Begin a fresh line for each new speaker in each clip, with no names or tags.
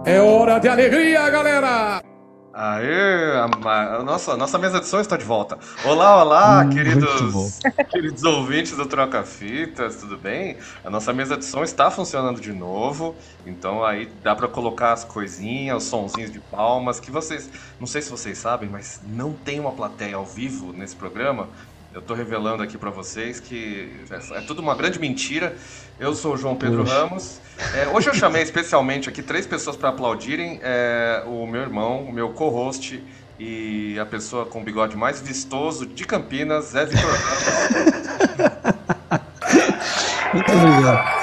É hora de alegria, galera!
Aê, a nossa mesa de som está de volta. Olá, olá,
Muito bom.
queridos ouvintes do Troca Fitas, tudo bem? A nossa mesa de som está funcionando de novo, então aí dá para colocar as coisinhas, os sonzinhos de palmas, que vocês, não sei se vocês sabem, mas não tem uma plateia ao vivo nesse programa. Eu tô revelando aqui para vocês que é tudo uma grande mentira. Eu sou o João Pedro
Poxa.
Ramos. Hoje eu chamei especialmente aqui 3 pessoas para aplaudirem. O meu irmão, o meu co-host e a pessoa com o bigode mais vistoso de Campinas, Zé Vitor Ramos.
Muito obrigado.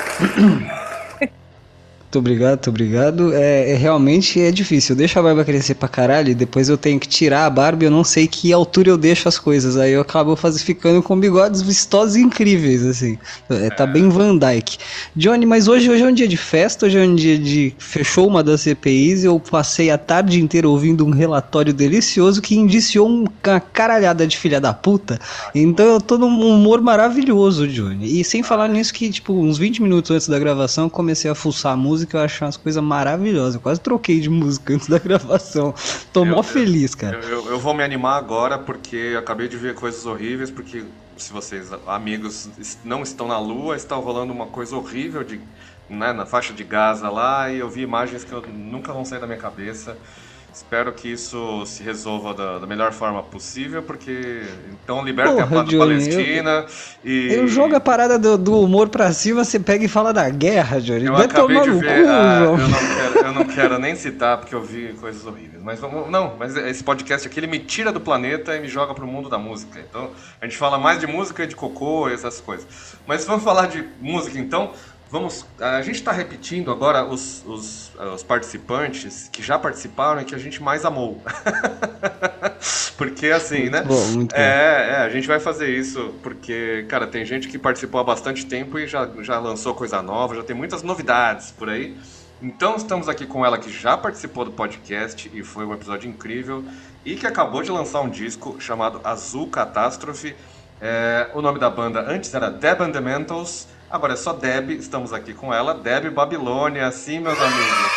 Muito obrigado. Realmente é difícil. Eu deixo a barba crescer pra caralho e depois eu tenho que tirar a barba e eu não sei que altura eu deixo as coisas. Aí eu acabo ficando com bigodes vistosos e incríveis, assim. Tá bem Van Dyke. Johnny, mas hoje é um dia de festa, hoje é um dia de... Fechou uma das CPIs, eu passei a tarde inteira ouvindo um relatório delicioso que indiciou uma caralhada de filha da puta. Então eu tô num humor maravilhoso, Johnny. E sem falar nisso que, tipo, uns 20 minutos antes da gravação, eu comecei a fuçar a música, eu achei umas coisas maravilhosas. Eu quase troquei de música antes da gravação. Tô mó feliz, cara.
Eu vou me animar agora porque eu acabei de ver coisas horríveis, porque se vocês, amigos, não estão na Lua, está rolando uma coisa horrível né, na faixa de Gaza lá, e eu vi imagens que nunca vão sair da minha cabeça. Espero que isso se resolva da melhor forma possível, porque então libertem a Palestina
Eu jogo a parada do humor pra cima, você pega e fala da guerra, Johnny.
Eu
Vai
acabei
tomar
de
no
ver,
cu, João.
eu não quero nem citar porque eu vi coisas horríveis. Mas mas esse podcast aqui ele me tira do planeta e me joga pro mundo da música. Então a gente fala mais de música e de cocô e essas coisas. Mas vamos falar de música então. A gente está repetindo agora os participantes que já participaram e que a gente mais amou. Porque assim, né?
Muito bom.
A gente vai fazer isso porque, cara, tem gente que participou há bastante tempo e já lançou coisa nova, já tem muitas novidades por aí. Então estamos aqui com ela que já participou do podcast e foi um episódio incrível e que acabou de lançar um disco chamado Azul Catástrofe. O nome da banda antes era Deb and the Mentals, agora é só Deb. Estamos aqui com ela, Deb Babilônia, sim, meus amigos.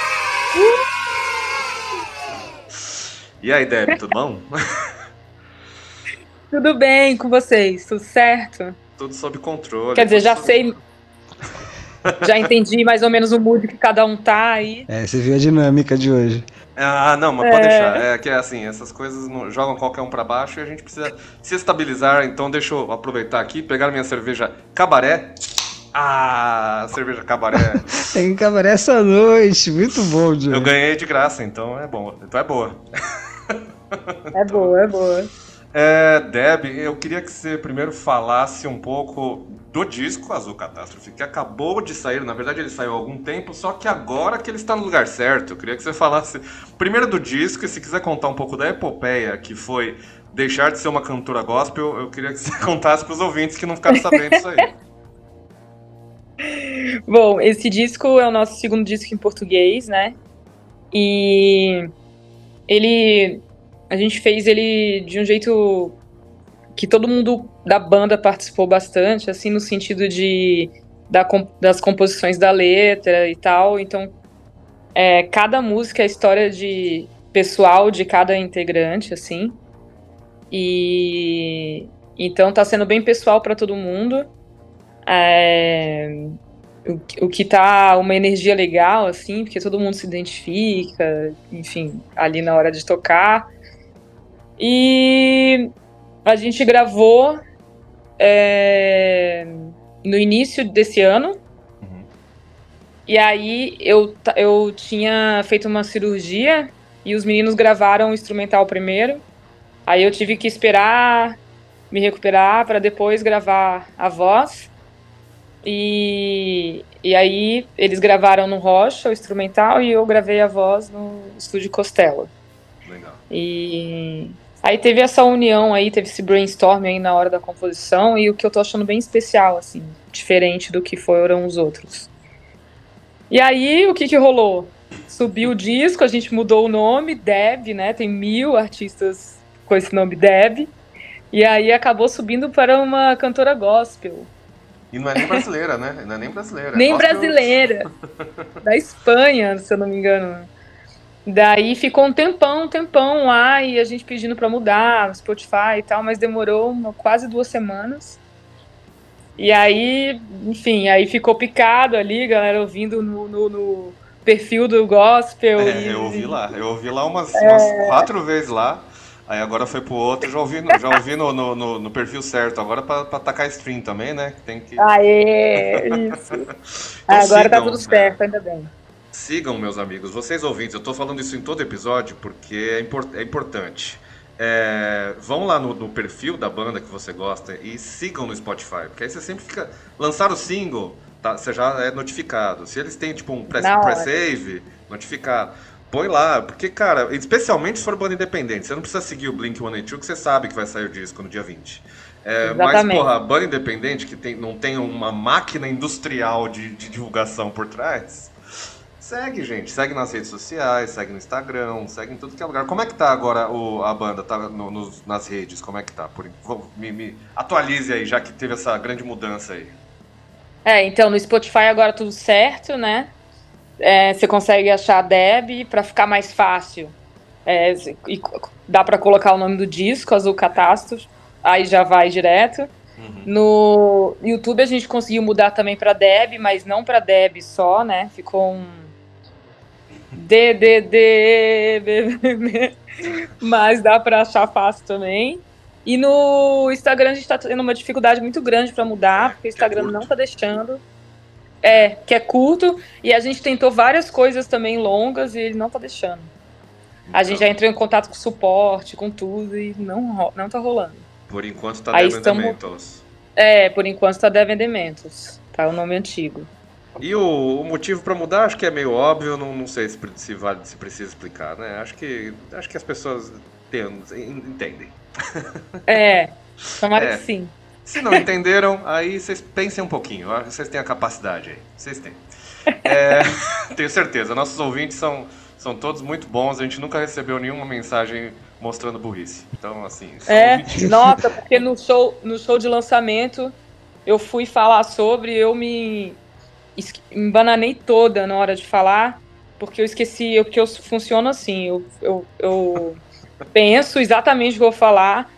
E aí, Deb, tudo bom?
Tudo bem com vocês? Tudo certo?
Tudo sob controle.
Quer dizer, já sei, já entendi mais ou menos o mood que cada um tá aí.
Você viu a dinâmica de hoje.
Não, mas pode deixar. É que assim, essas coisas jogam qualquer um pra baixo e a gente precisa se estabilizar. Então deixa eu aproveitar aqui, pegar minha cerveja Cabaré. Cerveja Cabaré.
Tem cabaré essa noite, muito bom, Johnny.
Eu ganhei de graça, então é bom. Então é boa.
É boa, é boa.
Deb, eu queria que você primeiro falasse um pouco do disco Azul Catástrofe, que acabou de sair. Na verdade ele saiu há algum tempo, só que agora que ele está no lugar certo. Eu queria que você falasse primeiro do disco e se quiser contar um pouco da epopeia que foi deixar de ser uma cantora gospel, eu queria que você contasse para os ouvintes que não ficaram sabendo disso aí.
Bom, esse disco é o nosso segundo disco em português, né? E a gente fez ele de um jeito que todo mundo da banda participou bastante, assim, no sentido das composições da letra e tal. Então, cada música é a história pessoal de cada integrante, assim. E então tá sendo bem pessoal para todo mundo. O que tá uma energia legal, assim, porque todo mundo se identifica, enfim, ali na hora de tocar. E a gente gravou no início desse ano.
Uhum.
E aí eu tinha feito uma cirurgia e os meninos gravaram o instrumental primeiro. Aí eu tive que esperar me recuperar para depois gravar a voz. E aí eles gravaram no Rocha o instrumental e eu gravei a voz no Estúdio Costello.
Legal.
E aí teve essa união aí, teve esse brainstorming aí na hora da composição, e o que eu tô achando bem especial, assim, diferente do que foram os outros. E aí, o que rolou? Subiu o disco, a gente mudou o nome, Deb, né? Tem 1000 artistas com esse nome Deb. E aí acabou subindo para uma cantora gospel.
E não é nem brasileira, né? Não é nem brasileira.
Nem
Gospel-
brasileira. Da Espanha, se eu não me engano. Daí ficou um tempão lá, e a gente pedindo pra mudar, Spotify e tal, mas demorou quase 2 semanas. E aí, enfim, aí ficou picado ali, galera ouvindo no perfil do Gospel.
Eu ouvi lá umas 4 vezes lá. Aí agora foi pro outro, já ouvi no perfil certo. Agora pra tacar stream também, né? Tem que.
Aê, isso.
Então
Agora tá
sigam,
tudo certo, ainda bem.
sigam, meus amigos, vocês ouvintes, eu tô falando isso em todo episódio porque é importante. Vão lá no perfil da banda que você gosta e sigam no Spotify, porque aí você sempre fica. Lançar o single, tá, você já é notificado. Se eles têm tipo um
Na hora.
pré-save, notificado. Põe lá, porque, cara, especialmente se for banda independente, você não precisa seguir o Blink-182, que você sabe que vai sair o disco no dia 20. Mas,
Exatamente.
porra, a banda independente que não tem uma máquina industrial de divulgação por trás, segue, gente. Segue nas redes sociais, segue no Instagram, segue em tudo que é lugar. Como é que tá agora a banda? Tá nas redes? Como é que tá? Me atualize aí, já que teve essa grande mudança aí.
Então no Spotify agora tudo certo, né? Você consegue achar a Deb pra ficar mais fácil. E dá pra colocar o nome do disco, Azul Catástrofe, aí já vai direto.
Uhum.
No YouTube a gente conseguiu mudar também pra Deb, mas não pra Deb só, né? Ficou um mas dá pra achar fácil também. E no Instagram a gente tá tendo uma dificuldade muito grande pra mudar, porque o Instagram
curto.
não tá deixando. Que é curto, e a gente tentou várias coisas também longas e ele não tá deixando. A gente já entrou em contato com o suporte, com tudo, e não tá rolando.
Por enquanto tá
Aí
Devil Mentos.
por enquanto tá Devil Mentos, tá o nome antigo.
E o motivo pra mudar, acho que é meio óbvio, não sei se precisa explicar, né? Acho que as pessoas entendem.
Tomara que sim.
Se não entenderam, aí vocês pensem um pouquinho. Vocês têm a capacidade aí. Vocês têm. Tenho certeza. Nossos ouvintes são todos muito bons. A gente nunca recebeu nenhuma mensagem mostrando burrice. Então, assim...
Nossa, porque no show de lançamento eu fui falar sobre, eu me embananei toda na hora de falar, porque eu esqueci, porque eu funciono assim, eu penso exatamente o que eu vou falar,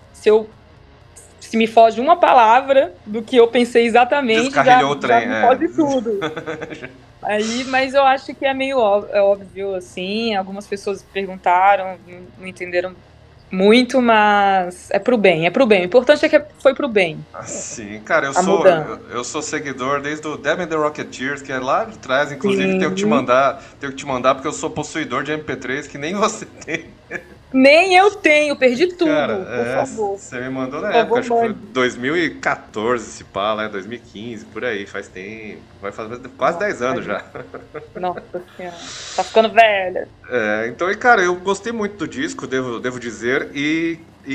se me foge uma palavra do que eu pensei exatamente,
descarrilhou o trem,
já me foge tudo. Aí, mas eu acho que é meio óbvio, assim, algumas pessoas perguntaram, não entenderam muito, mas é pro bem. O importante é que foi pro bem.
Sim, cara, eu sou seguidor desde o Damn the Rocketeers, que é lá de trás, inclusive tenho que te mandar porque eu sou possuidor de MP3 que nem você tem.
Nem eu tenho, perdi tudo,
cara,
por favor.
Você me mandou na época, acho que foi 2014, se pá, né? 2015, por aí, faz tempo. Vai fazer quase 10 anos já.
Nossa senhora, tá ficando velha.
Então, cara, eu gostei muito do disco, devo dizer, e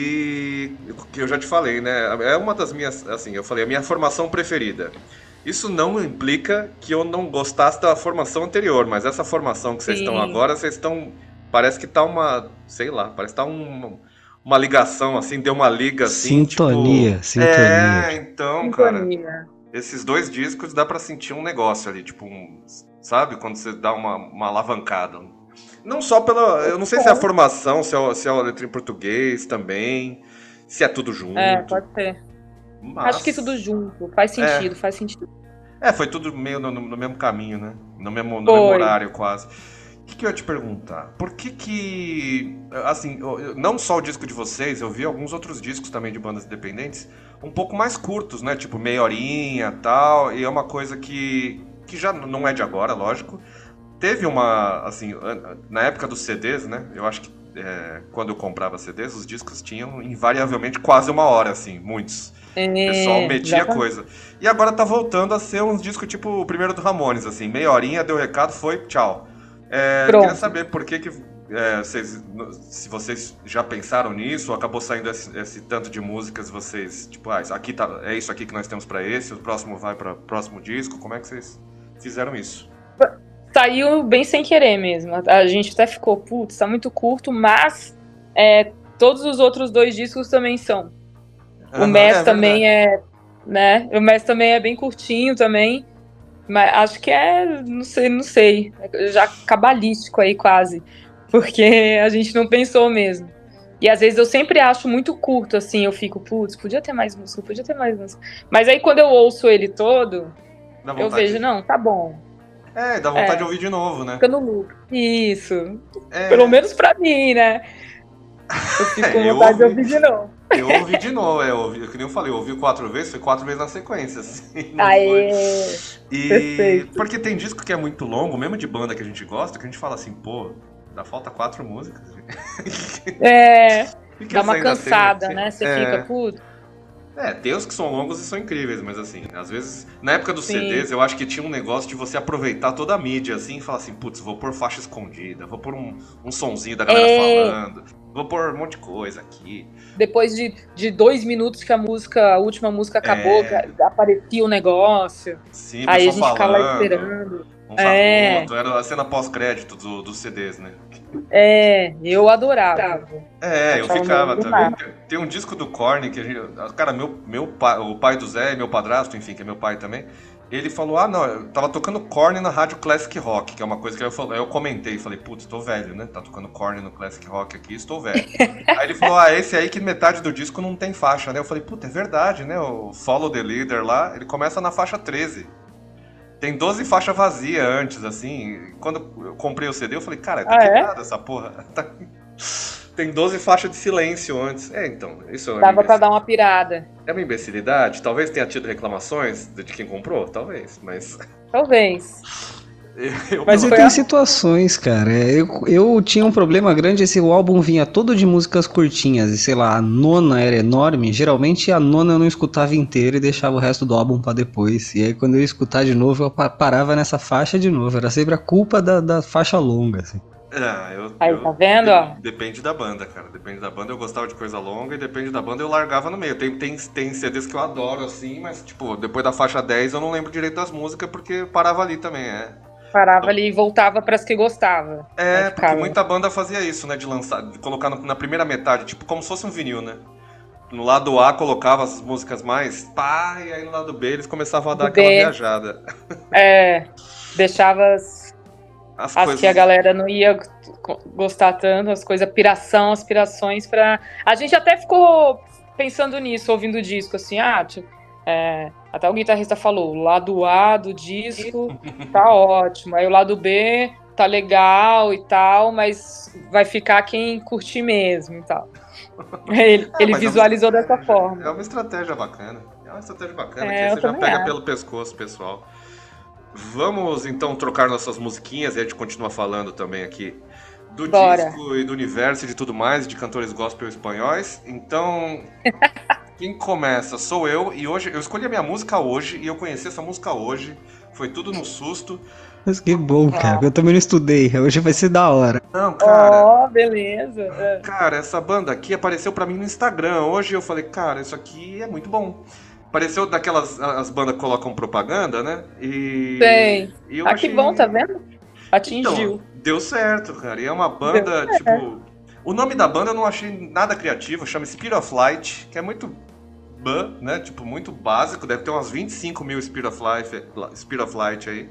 que eu já te falei, né? É uma das minhas, assim, eu falei, a minha formação preferida. Isso não implica que eu não gostasse da formação anterior, mas essa formação que vocês estão agora, vocês estão... Parece que tá parece que tá uma ligação, assim, deu uma liga, assim,
Sintonia.
Então, cara, esses 2 discos dá pra sentir um negócio ali, tipo, sabe? Quando você dá uma alavancada. Não só eu não sei se é a formação, se é a letra em português também, se é tudo junto.
Pode ser. Acho que tudo junto, faz sentido.
Foi tudo meio no mesmo caminho, né? No mesmo horário, quase. O que eu ia te perguntar? Por que, assim, não só o disco de vocês, eu vi alguns outros discos também de bandas independentes, um pouco mais curtos, né? Tipo, meia horinha e tal, e é uma coisa que já não é de agora, lógico. Teve assim, na época dos CDs, né? Eu acho que quando eu comprava CDs, os discos tinham invariavelmente quase 1 hora, assim, muitos. O pessoal metia coisa. E agora tá voltando a ser uns discos tipo o primeiro do Ramones, assim, meia horinha, deu recado, foi, tchau. Queria saber por que se vocês já pensaram nisso, ou acabou saindo esse tanto de músicas, vocês, tipo, é isso aqui que nós temos pra esse, o próximo vai para próximo disco, como é que vocês fizeram isso?
Saiu bem sem querer mesmo, a gente até ficou, putz, tá muito curto, mas todos os outros 2 discos também são. O Mess também né? Mas também é bem curtinho também. Mas acho que não sei. É já cabalístico aí quase. Porque a gente não pensou mesmo. E às vezes eu sempre acho muito curto, assim, eu fico, putz, podia ter mais música, podia ter mais música. Mas aí quando eu ouço ele todo,
Dá
eu
vontade
vejo, não, tá bom.
dá vontade de ouvir de novo, né?
Fica no loop. Isso.
É,
Pelo menos pra mim, né? Eu fico com
eu
vontade de
ouvi,
ouvir de novo.
eu ouvi de novo, que nem eu falei, eu ouvi 4 vezes, foi 4 vezes na sequência, assim, não foi.
Aê!
E
Perfeito.
porque tem disco que é muito longo, mesmo de banda que a gente gosta, que a gente fala assim, pô, dá falta 4 músicas. E que
Dá
essa
uma
ainda
cansada,
tem-
né? Você
é,
fica, putz,
tem os que são longos e são incríveis, mas assim, às vezes, na época dos
sim.
CDs, eu acho que tinha um negócio de você aproveitar toda a mídia, assim, e falar assim, putz, vou pôr faixa escondida, vou pôr um sonzinho da galera falando, vou pôr um monte de coisa aqui.
Depois de 2 minutos que a última música acabou, que aparecia o negócio.
Sim, o
Aí a
pessoal
gente ficava lá
falando,
esperando.
um charuto, era a cena pós-crédito dos CDs, né?
Eu adorava.
Eu
Achava
ficava
meio
também.
demais.
Tem um disco do Korn que a gente. Cara, meu pai, o pai do Zé, meu padrasto, enfim, que é meu pai também. Ele falou: ah, não, eu tava tocando Korn na rádio Classic Rock, que é uma coisa que eu comentei. Falei: putz, tô velho, né? Tá tocando Korn no Classic Rock aqui, estou velho. Aí ele falou: ah, esse aí que metade do disco não tem faixa, né? Eu falei: puta, é verdade, né? O Follow the Leader lá, ele começa na faixa 13. Tem 12 faixas vazias antes, assim. Quando eu comprei o CD, eu falei: cara, tá quebrada essa porra. Tem 12 faixas de silêncio antes. Então, isso é
Dava pra dar uma pirada.
é uma imbecilidade. Talvez tenha tido reclamações de quem comprou, talvez, mas.
Talvez.
Mas
foi
tem
a-
situações, cara. Eu tinha um problema grande se o álbum vinha todo de músicas curtinhas e, sei lá, a nona era enorme. Geralmente a nona eu não escutava inteira e deixava o resto do álbum pra depois. E aí quando eu ia escutar de novo, eu parava nessa faixa de novo. Era sempre a culpa da faixa longa, assim.
Aí, tá vendo, ó?
Depende da banda, cara. Depende da banda. Eu gostava de coisa longa e depende da banda eu largava no meio. Tem CDs que eu adoro, assim, mas, tipo, depois da faixa 10 eu não lembro direito das músicas porque parava ali também,
Parava ali e voltava pras que gostava. Aí
Porque
ficava.
muita banda fazia isso, né? De lançar, de colocar na primeira metade, tipo, como se fosse um vinil, né? No lado A colocava as músicas mais pá, e aí no lado B eles começação a dar
Do
aquela
B.
viajada.
Deixava
As
as
coisas.
que a galera não ia gostar tanto, as coisas aspirações pra. A gente até ficou pensando nisso, ouvindo o disco, assim, até o guitarrista falou, o lado A do disco tá ótimo, aí o lado B tá legal e tal, mas vai ficar quem curtir mesmo e tal. Ele
Mas
visualizou dessa
É
forma.
uma estratégia bacana. É uma estratégia bacana que
É,
aí
eu
você já
também
pega
acho.
pelo pescoço, pessoal. Vamos então trocar nossas musiquinhas e a gente continua falando também aqui do
Bora.
disco e do universo e de tudo mais, de cantores gospel espanhóis. Então, quem começa sou eu, e hoje eu escolhi a minha música hoje e eu conheci essa música hoje. Foi tudo no susto.
Mas que bom, cara. Eu também não estudei. Hoje vai ser da hora.
Não, cara.
Beleza.
Cara, essa banda aqui apareceu pra mim no Instagram. Hoje eu falei, cara, isso aqui é muito bom. Apareceu daquelas as bandas que colocam propaganda, né?
Tem.
E eu
Que bom, tá vendo? Atingiu.
Então, deu certo, cara. E é uma banda, tipo. O nome da banda eu não achei nada criativo, chama Spirit of Light, que é muito né? Tipo, muito básico, deve ter umas 25 mil Spirit of Light aí.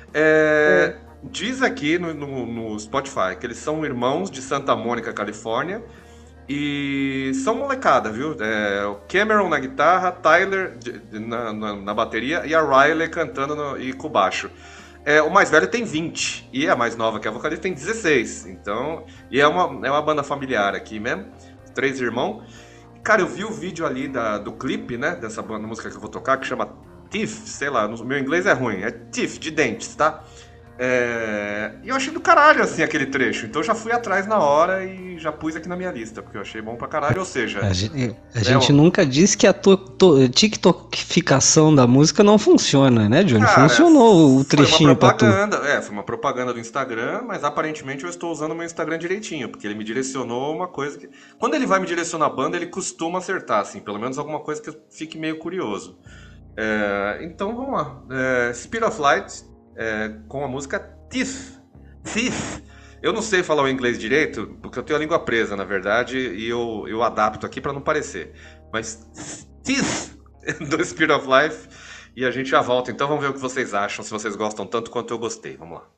Diz aqui no Spotify que eles são irmãos de Santa Mônica, Califórnia. E são molecada, viu? O Cameron na guitarra, Tyler na bateria e a Riley cantando e com baixo. O mais velho tem 20 e a mais nova, que é a vocalista, tem 16. Então, e é uma banda familiar aqui mesmo, 3 irmãos. Cara, eu vi o vídeo ali do clipe, né, dessa banda, música que eu vou tocar, que chama Teeth, sei lá, meu inglês é ruim, é Teeth, de dentes, tá? E eu achei do caralho, assim, aquele trecho. Então eu já fui atrás na hora e já pus aqui na minha lista, porque eu achei bom pra caralho, ou seja...
A gente nunca disse que a tiktokificação da música não funciona, né, Johnny?
Cara,
funcionou o trechinho pra tu.
Foi uma propaganda do Instagram, mas aparentemente eu estou usando o meu Instagram direitinho, porque ele me direcionou uma coisa que... Quando ele vai me direcionar a banda, ele costuma acertar, assim, pelo menos alguma coisa que eu fique meio curioso. Então vamos lá. Spirit of Light, com a música Teeth. Eu não sei falar o inglês direito, porque eu tenho a língua presa, na verdade, e eu adapto aqui pra não parecer. Mas Teeth, do Spirit of Life. E a gente já volta. Então vamos ver o que vocês acham, se vocês gostam tanto quanto eu gostei. Vamos lá.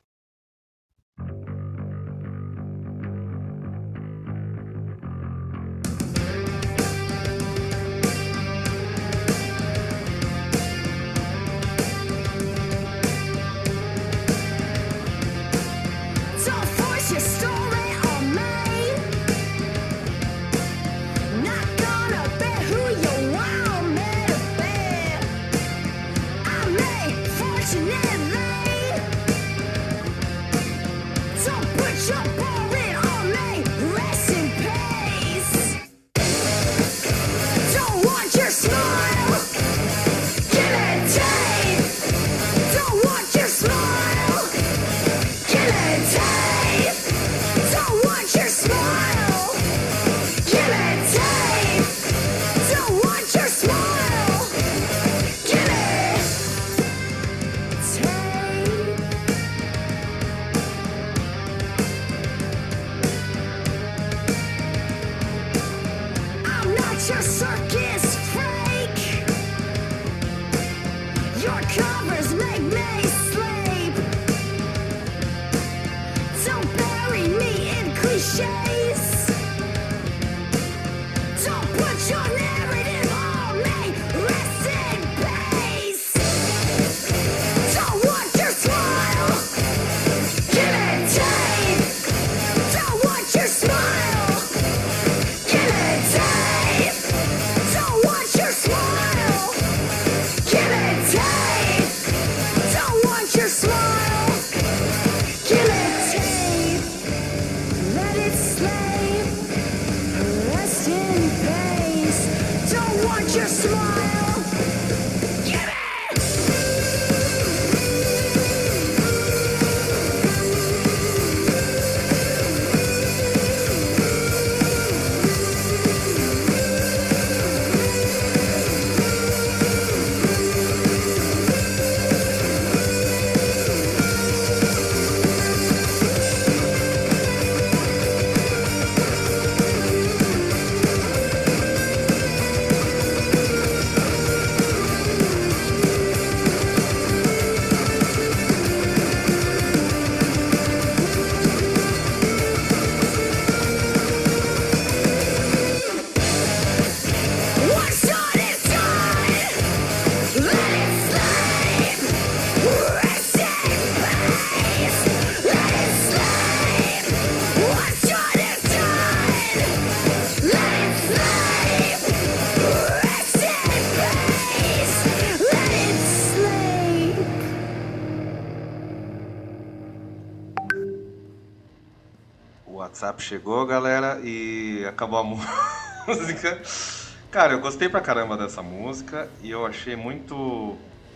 WhatsApp chegou, galera, e acabou a música. Cara, eu gostei pra caramba dessa música e eu achei muito...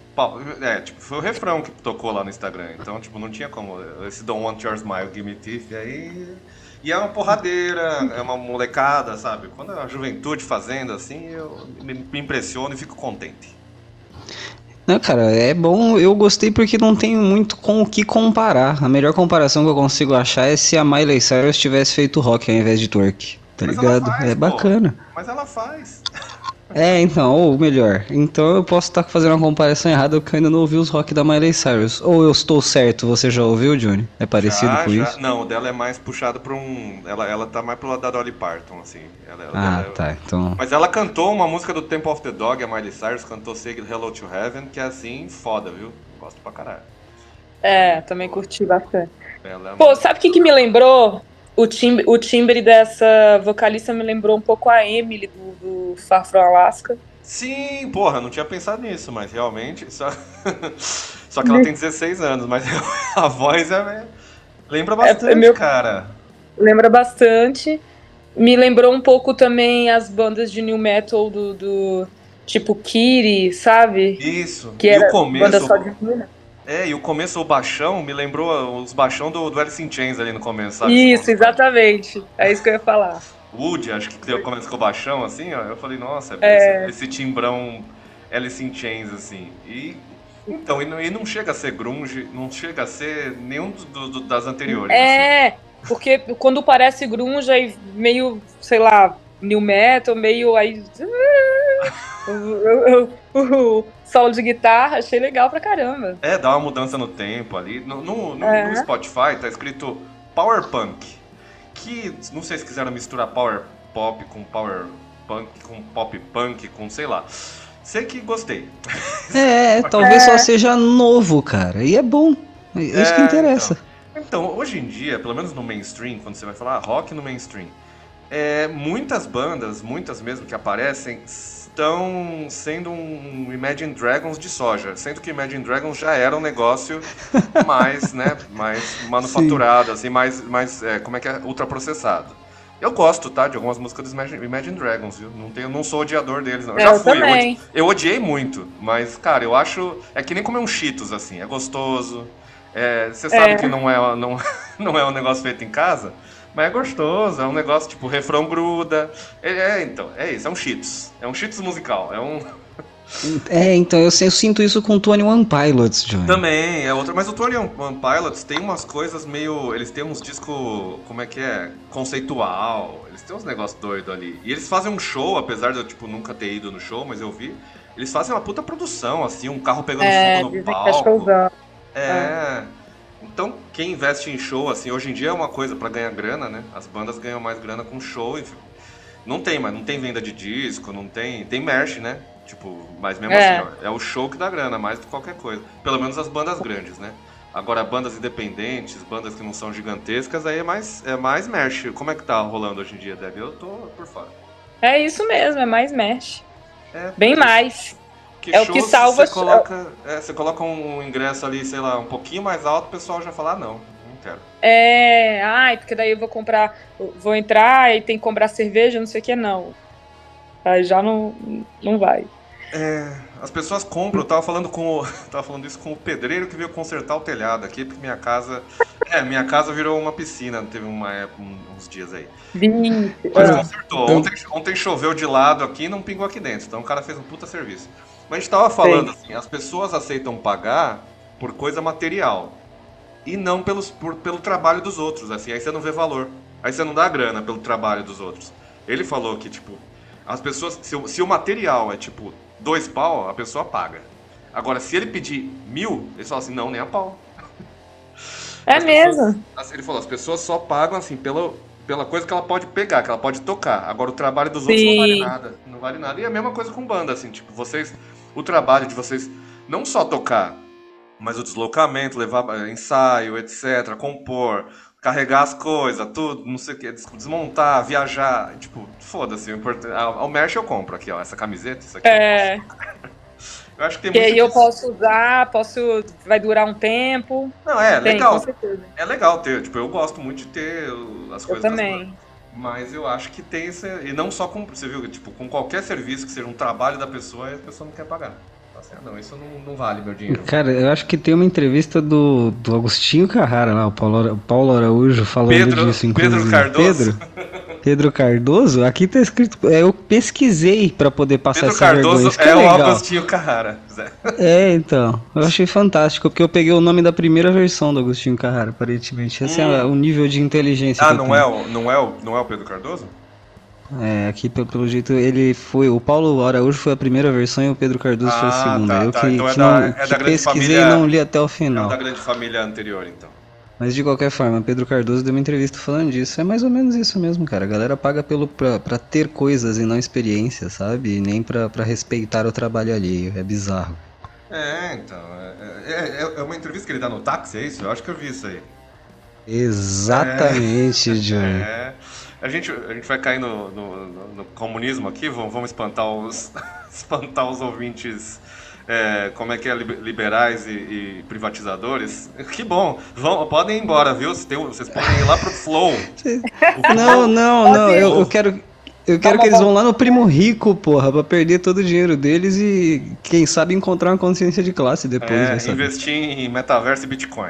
tipo, foi o refrão que tocou lá no Instagram, então, tipo, não tinha como... Esse Don't Want Your Smile, Give Me Teeth, aí... E é uma porradeira, é uma molecada, sabe? Quando é a juventude fazendo assim, eu me impressiono e fico contente.
Não, cara, é bom, eu gostei porque não tenho muito com o que comparar. A melhor comparação que eu consigo achar é se a Miley Cyrus tivesse feito rock ao invés de twerk, tá
Mas
ligado?
ela faz,
É bacana.
Pô. Mas ela faz.
É, então, ou melhor, então eu posso estar fazendo uma comparação errada porque eu ainda não ouvi os rock da Miley Cyrus. Ou eu estou certo, você já ouviu, Johnny? É parecido com isso?
Não, o dela é mais puxado pra um... Ela tá mais pro lado da Dolly Parton, assim.
Tá, então...
Mas ela cantou uma música do Temple of the Dog, a Miley Cyrus cantou Say Hello to Heaven, que é assim, foda, viu? Gosto pra caralho.
É, também curti bastante.
Ela é
Pô, sabe o que me lembrou? O timbre dessa vocalista me lembrou um pouco a Emily do Far From Alaska.
Sim, porra, não tinha pensado nisso, mas realmente... Só que ela tem 16 anos, mas a voz lembra bastante, cara.
Lembra bastante. Me lembrou um pouco também as bandas de new metal do tipo Kiri, sabe?
Isso.
Que era banda só de mina.
E o começo, o baixão, me lembrou os baixão do Alice in Chains ali no começo, sabe?
Isso, exatamente. É isso que eu ia falar.
Woody, acho que começa com o baixão, assim, ó. Eu falei, nossa, esse timbrão Alice in Chains, assim. Então, e não chega a ser grunge, não chega a ser nenhum das anteriores.
Assim. Porque quando parece grunge, aí meio, sei lá, new metal, meio aí... O solo de guitarra, achei legal pra caramba.
Dá uma mudança no tempo ali. No Spotify tá escrito Power Punk, que não sei se quiseram misturar Power Pop com Power Punk, com Pop Punk, com sei lá. Sei que gostei.
Talvez só seja novo, cara, e é bom. É isso que interessa.
Então, hoje em dia, pelo menos no mainstream, quando você vai falar rock no mainstream, muitas bandas, muitas mesmo que aparecem, estão sendo um Imagine Dragons de soja, sendo que Imagine Dragons já era um negócio mais, né, mais manufaturado, assim, mais ultraprocessado. Eu gosto, tá, de algumas músicas dos Imagine Dragons, viu? Não sou odiador deles, não. Eu já fui,
também.
Eu odiei muito, mas, cara, eu acho... É que nem comer um Cheetos, assim, é gostoso. Você sabe que não é um negócio feito em casa, mas é gostoso, é um negócio tipo, o refrão gruda. Então, é isso, é um Cheetos. É um Cheetos musical,
Então, eu sinto isso com o 21 Pilots, Johnny.
Também, é outro. Mas o 21 Pilots tem umas coisas meio... Eles têm uns discos, como é que é? Conceitual. Eles têm uns negócios doidos ali. E eles fazem um show, apesar de eu, tipo, nunca ter ido no show, mas eu vi. Eles fazem uma puta produção, assim, um carro pegando fogo no palco. Então, quem investe em show, assim, hoje em dia é uma coisa pra ganhar grana, né? As bandas ganham mais grana com show, enfim. Não tem venda de disco, não tem... Tem merch, né? Tipo, mas mesmo assim, ó, é o show que dá grana, mais do que qualquer coisa. Pelo menos as bandas grandes, né? Agora, bandas independentes, bandas que não são gigantescas, aí é mais merch. Como é que tá rolando hoje em dia, Debbie? Eu tô por fora.
É isso mesmo, é mais merch. Bem mais.
O que salva... Você coloca um ingresso ali, sei lá, um pouquinho mais alto, o pessoal já fala, não quero.
Porque daí eu vou entrar e tem que comprar cerveja, não sei o que, não. Aí já não vai.
As pessoas compram, eu tava falando isso com o pedreiro que veio consertar o telhado aqui, porque minha casa virou uma piscina, teve uma época, uns dias aí. Mas consertou. Ontem choveu de lado aqui e não pingou aqui dentro, então o cara fez um puta serviço. Mas a gente tava falando assim, as pessoas aceitam pagar por coisa material e não pelo trabalho dos outros, assim, aí você não vê valor. Aí você não dá grana pelo trabalho dos outros. Ele falou que, tipo, as pessoas, se o material é tipo 2 pau, a pessoa paga. Agora, se ele pedir 1.000, ele fala assim, não, nem a pau.
Mesmo?
Ele falou, as pessoas só pagam assim pela coisa que ela pode pegar, que ela pode tocar. Agora, o trabalho dos outros não vale nada. Não vale nada. E a mesma coisa com banda, assim, tipo, o trabalho de vocês não só tocar, mas o deslocamento, levar ensaio, etc., compor, carregar as coisas, tudo, não sei o que, desmontar, viajar, tipo, foda-se, o merch eu compro aqui, ó, essa camiseta, isso aqui. Eu acho que tem muito.
Que aí eu posso usar, vai durar um tempo.
Não, legal. Com certeza. É legal ter, tipo, eu gosto muito de ter as coisas.
Eu também.
Mas eu acho que tem esse. E não só com. Você viu, tipo, com qualquer serviço que seja um trabalho da pessoa, a pessoa não quer pagar. Assim, não, isso não vale meu dinheiro.
Cara, eu acho que tem uma entrevista do Agostinho Carrara lá, o Paulo Araújo falando disso, inclusive.
Pedro Cardoso?
Pedro Cardoso? Aqui tá escrito, eu pesquisei pra poder passar essa vergonha.
Pedro Cardoso o Agostinho Carrara, Zé.
Então, eu achei fantástico, porque eu peguei o nome da primeira versão do Agostinho Carrara, aparentemente. Esse é o nível de inteligência.
Não é o Pedro Cardoso?
Aqui pelo jeito ele foi. O Paulo Araújo foi a primeira versão e o Pedro Cardoso foi a segunda.
Então
que pesquisei e não li até o final.
É da grande família anterior, então.
Mas de qualquer forma, Pedro Cardoso deu uma entrevista falando disso. É mais ou menos isso mesmo, cara. A galera paga pra ter coisas e não experiências, sabe? E nem pra respeitar o trabalho alheio. É bizarro.
Então. É uma entrevista que ele dá no táxi, é isso? Eu acho que eu vi isso aí.
Exatamente, Johnny.
A gente vai cair no comunismo aqui, vamos espantar os ouvintes, como é que é, liberais e privatizadores. Que bom, podem ir embora, viu? Vocês podem ir lá pro Flow.
Não, eu quero que eles vão lá no Primo Rico, porra, pra perder todo o dinheiro deles e, quem sabe, encontrar uma consciência de classe depois.
Investir em metaverso e Bitcoin.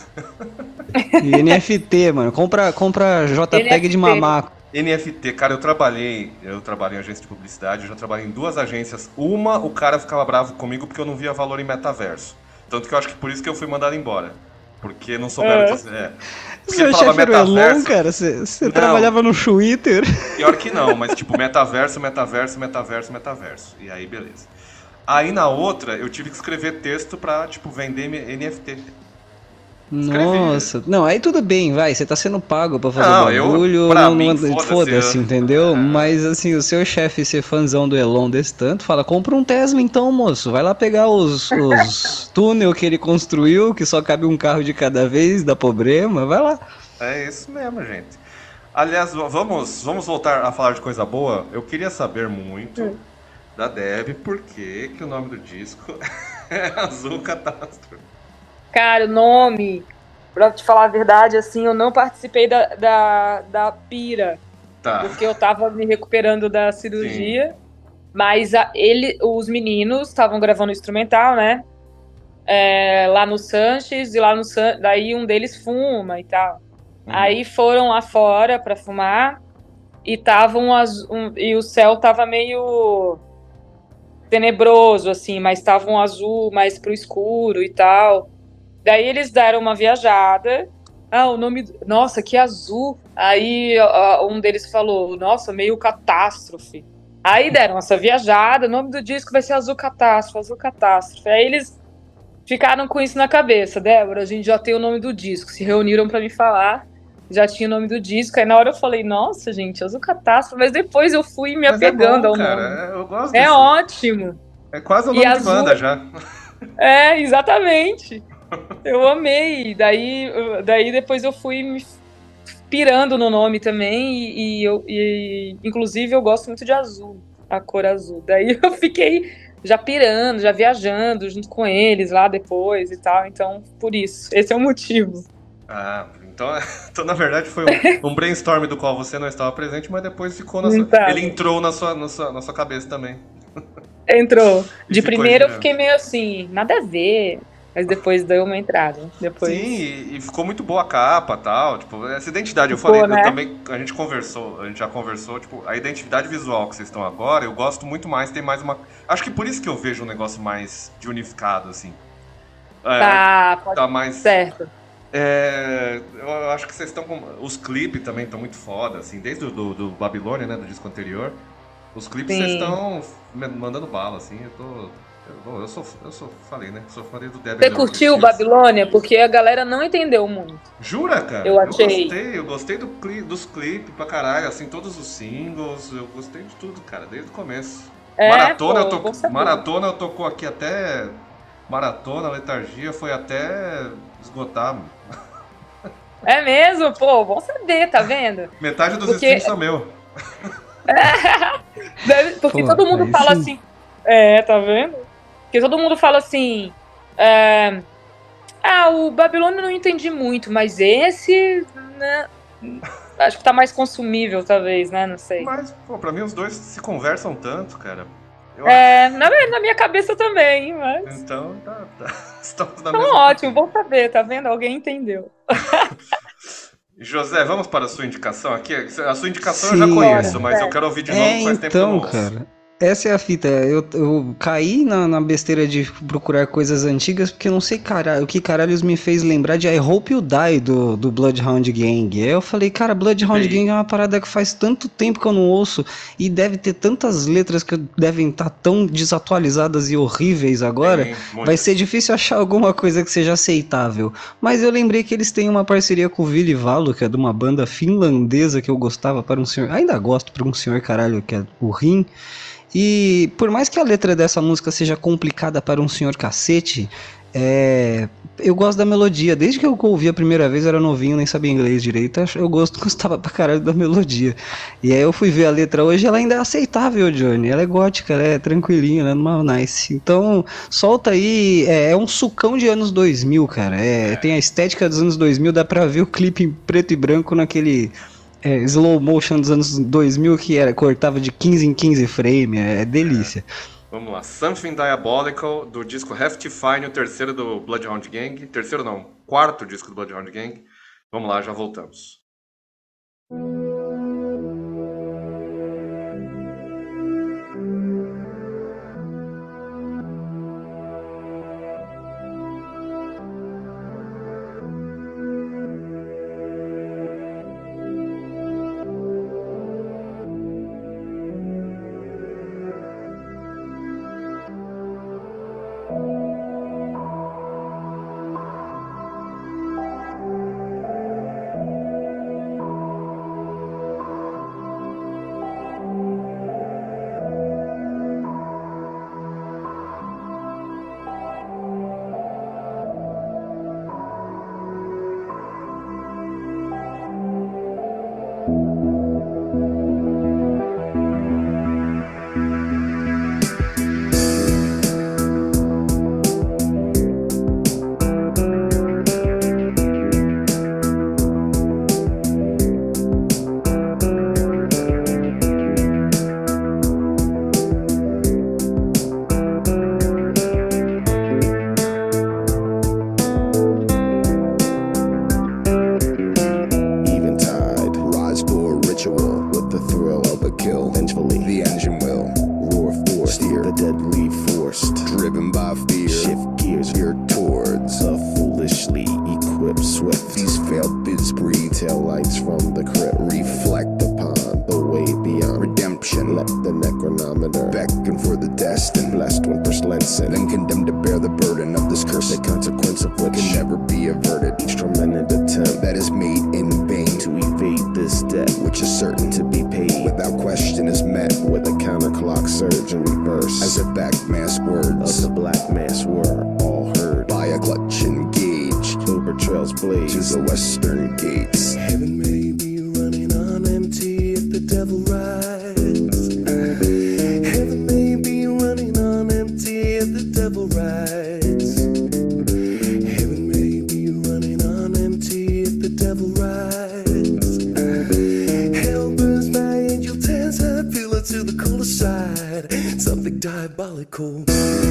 E NFT, mano. Compra JPEG de mamaco.
NFT, cara, eu trabalhei em agência de publicidade, eu já trabalhei em 2 agências. Uma, o cara ficava bravo comigo porque eu não via valor em metaverso. Tanto que eu acho que por isso que eu fui mandado embora. Porque não souberam dizer. Porque
Seu
ele falava
chefe era o Elon,
metaverso.
cara? Você
Não.
trabalhava no Twitter?
Pior que não, mas tipo, metaverso, metaverso, metaverso, metaverso. E aí, beleza. Aí na outra, eu tive que escrever texto pra, tipo, vender NFT. Escrevi.
Nossa, não, aí tudo bem, vai, você tá sendo pago pra fazer o
Não,
bagulho,
pra
não,
mim,
foda-se, entendeu? Mas assim, o seu chefe ser fãzão do Elon desse tanto, fala, compra um Tesla então, moço, vai lá pegar os túnel que ele construiu, que só cabe um carro de cada vez, dá problema, vai lá.
É isso mesmo, gente. Aliás, vamos voltar a falar de coisa boa. Eu queria saber muito da Deb por que que o nome do disco é Azul Catástrofe.
Cara, o nome, pra te falar a verdade, assim, eu não participei da pira,
Tá,
porque eu tava me recuperando da
sim.
cirurgia, mas os meninos estavam gravando o instrumental, né? Lá no Sanches, e lá no daí um deles fuma e tal.
Uhum.
Aí foram lá fora pra fumar e e o céu tava meio tenebroso, assim, mas tava um azul mais pro escuro e tal. Daí eles deram uma viajada. Ah, o nome. Nossa, que azul! Aí um deles falou: Nossa, meio catástrofe. Aí deram essa viajada. O nome do disco vai ser Azul Catástrofe, Azul Catástrofe. Aí eles ficaram com isso na cabeça. Débora, a gente já tem o nome do disco. Se reuniram para me falar. Já tinha o nome do disco. Aí na hora eu falei: Nossa, gente, Azul Catástrofe. Mas depois eu fui me
Mas é
apegando
bom,
ao
cara.
nome.
Eu gosto
É
desse.
ótimo.
É quase o
E
nome de
azul.
banda já.
Exatamente. Eu amei. Daí depois eu fui me pirando no nome também. Inclusive, eu gosto muito de azul, a cor azul. Daí eu fiquei já pirando, já viajando junto com eles lá depois e tal. Então, por isso. Esse é o motivo.
Ah, então, então na verdade foi um brainstorm do qual você não estava presente, mas depois ficou na
Não
sua. Ele
tava.
entrou na sua cabeça também.
Entrou.
E
De
ficou
primeira eu
girando.
fiquei meio assim, nada a ver. Mas depois deu uma entrada.
Sim,
Depois
e ficou muito boa a capa tal. Tipo, essa identidade, eu falei,
ficou,
eu
né?
também, a gente já conversou, tipo, a identidade visual que vocês estão agora, eu gosto muito mais, tem mais uma. Acho que por isso que eu vejo um negócio mais de unificado, assim.
Tá, pode.
Tá mais.
Certo.
Eu acho que vocês estão com. Os clipes também estão muito foda, assim, desde do Babilônia, né, do disco anterior. Os clipes vocês
Sim.
estão mandando bala, assim, eu tô. Falei, né? Sou fã do Devil
Você
Little
curtiu
Pixies.
Babilônia? Porque a galera não entendeu muito.
Jura, cara?
Eu
Eu
achei.
gostei, eu gostei dos clipes pra caralho, assim, todos os singles, eu gostei de tudo, cara, desde o começo.
Pô, bom saber.
Maratona eu tocou aqui até. Maratona, letargia, foi até esgotar.
É mesmo? Pô, bom saber, tá vendo?
Metade dos
Porque,
streams são meu.
porque
Pô,
todo mundo
aí
fala
sim.
assim. Tá vendo? Porque todo mundo fala assim. O Babilônia eu não entendi muito, mas esse, né? Acho que tá mais consumível, talvez, né? Não sei.
Mas, pô, pra mim os dois se conversam tanto, cara. Eu,
Na minha cabeça também, mas.
então, tá. Estamos na
Então,
mesma
ótimo,
página.
bom saber, tá vendo? Alguém entendeu.
José, vamos para a sua indicação aqui? A sua indicação eu já
Bora,
conheço,
Sim.
mas eu
certo.
quero ouvir de novo, que faz tempo que eu não ouço.
Cara. Essa é a fita. Eu caí na besteira de procurar coisas antigas porque eu não sei o que caralhos me fez lembrar de I Hope You Die do Bloodhound Gang. Aí eu falei, cara, Bloodhound Gang
TI.
é uma parada que faz tanto tempo que eu não ouço e deve ter tantas letras que devem estar tão desatualizadas e horríveis agora.
Tem
Vai ser
muitas.
difícil achar alguma coisa que seja aceitável. Mas eu lembrei que eles têm uma parceria com o Ville Valo, que é de uma banda finlandesa que eu gostava para um senhor. Ainda gosto para um senhor caralho, que é o Rim. E por mais que a letra dessa música seja complicada para um senhor cacete, eu gosto da melodia. Desde que eu ouvi a primeira vez, eu era novinho, nem sabia inglês direito. Gostava pra caralho da melodia. E aí eu fui ver a letra hoje, ela ainda é aceitável, Johnny. Ela é gótica, ela é tranquilinha, ela é numa nice. Então, solta aí. É um sucão de anos 2000, cara. Tem a estética dos anos 2000, dá pra ver o clipe em preto e branco naquele slow motion dos anos 2000 que cortava de 15 em 15 frame, é delícia.
Vamos lá. Something Diabolical, do disco Hefty Fine, o terceiro do Bloodhound Gang. Terceiro não, quarto disco do Bloodhound Gang. Vamos lá, já voltamos.
taillights from the crypt reflect upon the way beyond redemption. Let the necronometer beckon for the destined, blessed when first Lenson, then condemned to bear the burden of this curse, the consequence of which can never be averted. Each tormented attempt that is made in vain to evade this debt, which is certain to be paid without question, is met with a counterclock surge in reverse, as if backmasked words of the black mass were all heard by a clutch engage. Clover trails blaze to the western gates. Heaven may be running on empty if the devil rides. Heaven may be running on empty if the devil rides. Heaven may be running on empty if the devil rides. Hell burns my angel tears her pillow to the colder side. Something diabolical.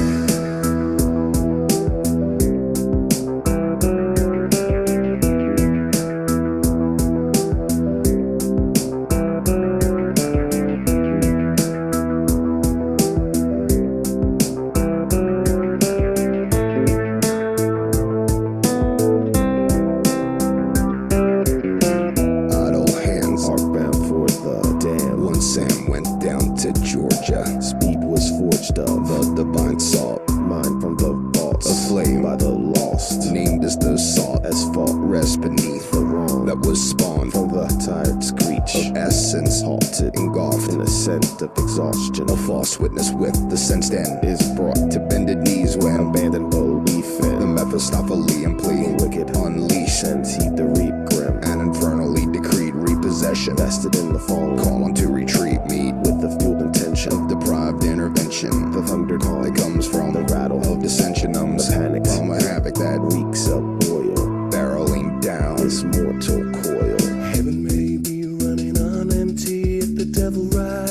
Of exhaustion, a false witness with the sense then is brought to bended knees when abandoned belief in the Mephistophelian plea, wicked unleash and heed the reap grim and infernally decreed repossession, vested in the fall, call on to retreat, meet with the fueled intention of deprived intervention. The thunder call that comes from the rattle of dissension, numbs the panic from a havoc that reeks of oil, barreling down this mortal coil. Heaven may be running on empty if the devil rides.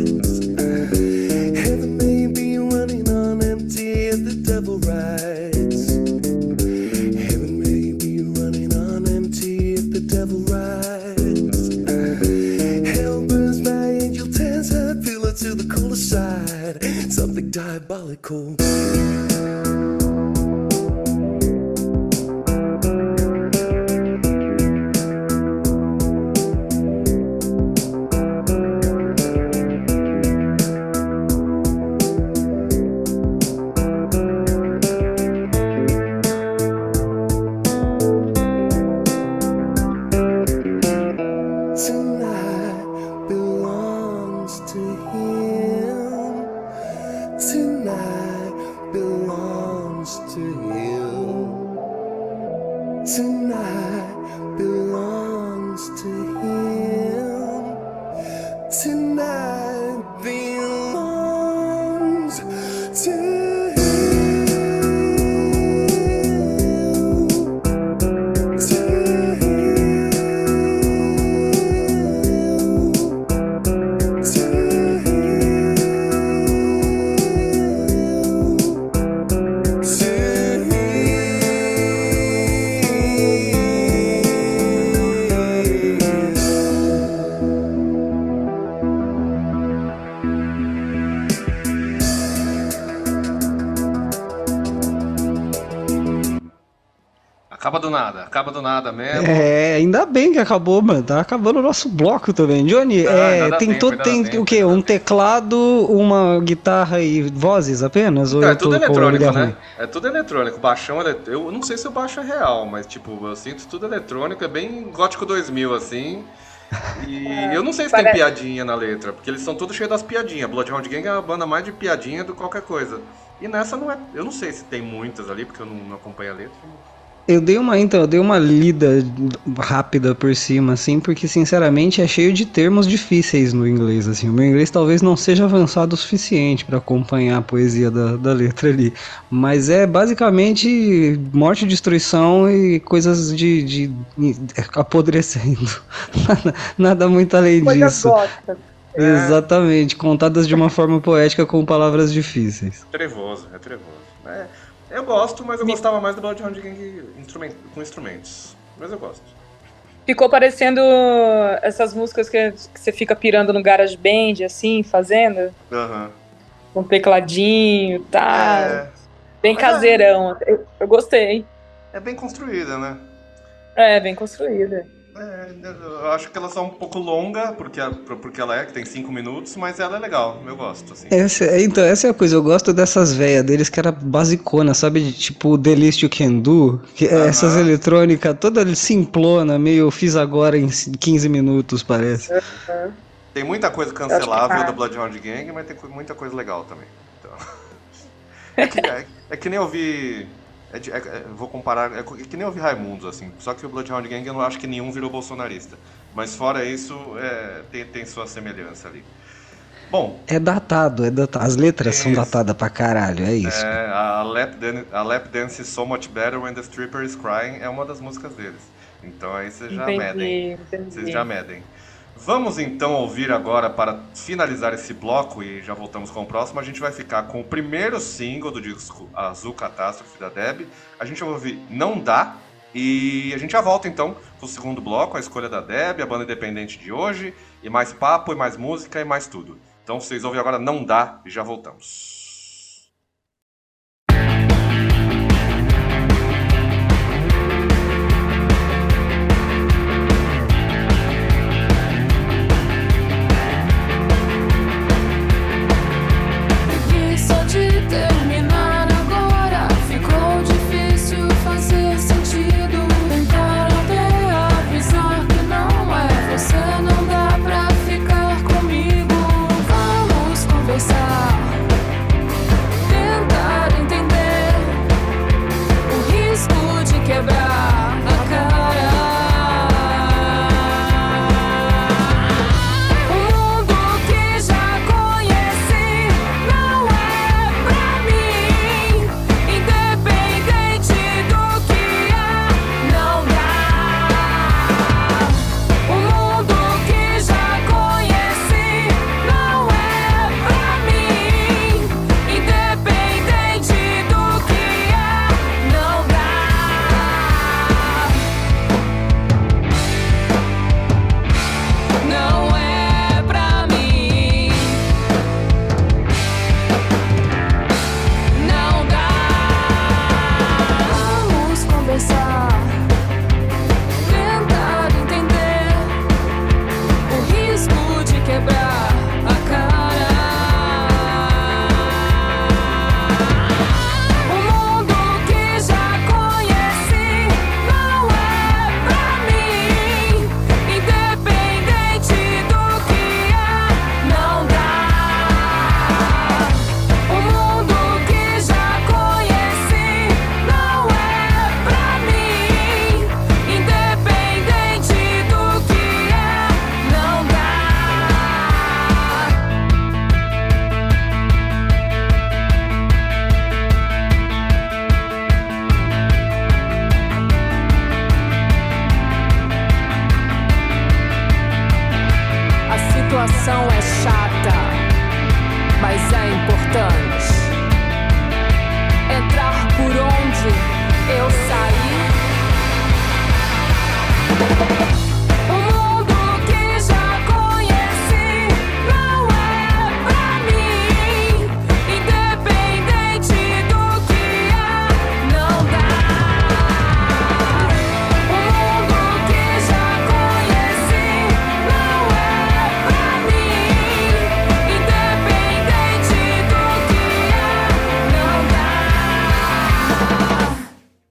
Something diabolical.
Acaba do nada mesmo.
Ainda bem que acabou, mano. Tá acabando o nosso bloco também. Johnny, tem o quê? Um teclado, uma guitarra e vozes apenas?
Ou é tudo eletrônico, né? É tudo eletrônico. Baixão, eu não sei se o baixo é real, mas tipo, eu sinto tudo eletrônico. É bem Gótico 2000, assim. E eu não sei se tem piadinha na letra, porque eles são todos cheios das piadinhas. Bloodhound Gang é uma banda mais de piadinha do que qualquer coisa. E nessa não é. Eu não sei se tem muitas ali, porque eu não acompanho a letra.
Eu dei uma lida rápida por cima, assim, porque sinceramente é cheio de termos difíceis no inglês, assim. O meu inglês talvez não seja avançado o suficiente para acompanhar a poesia da letra ali, mas é basicamente morte, destruição e coisas de apodrecendo. Nada muito além disso. Góticas. Exatamente, contadas de uma forma poética com palavras difíceis.
É trevoso. Eu gosto, mas eu gostava mais do Bloodhound Gang com instrumentos. Mas eu gosto.
Ficou parecendo essas músicas que você fica pirando no GarageBand, assim, fazendo. Com tecladinho e tal. Bem caseirão. Eu gostei.
É bem construída, né?
É, bem construída.
Eu acho que ela é só um pouco longa, porque que tem 5 minutos, mas ela é legal, eu gosto, assim.
Então, essa é a coisa, eu gosto dessas véias deles que era basicona, sabe? Tipo, The Least You Can Do, que essas
Aham.
eletrônicas toda simplona, meio eu fiz agora em 15 minutos, parece.
Tem muita coisa
Eu acho que
cancelável da
tá.
Bloodhound Gang, mas tem muita coisa legal também. Então, é que nem eu vi. Vou comparar. Que nem eu vi Raimundos, assim. Só que o Bloodhound Gang eu não acho que nenhum virou bolsonarista. Mas fora isso, tem sua semelhança ali. Bom,
É datado, As letras são
isso.
datadas pra caralho, é isso.
A Lap Dance is So Much Better When the Stripper is Crying é uma das músicas deles. Então aí vocês já medem.
Entendi,
Vocês já
entendi.
medem. Vamos então ouvir agora, para finalizar esse bloco, e já voltamos com o próximo, a gente vai ficar com o primeiro single do disco Azul Catástrofe da Deb. A gente vai ouvir Não Dá, e a gente já volta então pro segundo bloco, a escolha da Deb, a banda independente de hoje, e mais papo, e mais música, e mais tudo. Então vocês ouvem agora Não Dá, e já voltamos.
Só de terminar agora ficou difícil fazer sentido. Tentar até avisar que não é você, não dá pra ficar comigo. Vamos conversar, tentar entender o risco de quebrar a cara. O mundo que já conheci não é pra mim, independente do que há, não dá. O mundo que já conheci não é pra mim, independente do que há, não dá. Não é pra mim, não dá. Vamos conversar, tentar entender o risco de quebrar a cara. O mundo que já conheci não é pra mim, independente do que há, não dá. O mundo que já conheci não é pra mim, independente do que há, não dá. A situação é chata, mas é importante. Entrar por onde eu saí. O mundo que já conheci não é pra mim, independente do que há, não dá. O mundo que já conheci não é pra mim, independente do que há, não dá.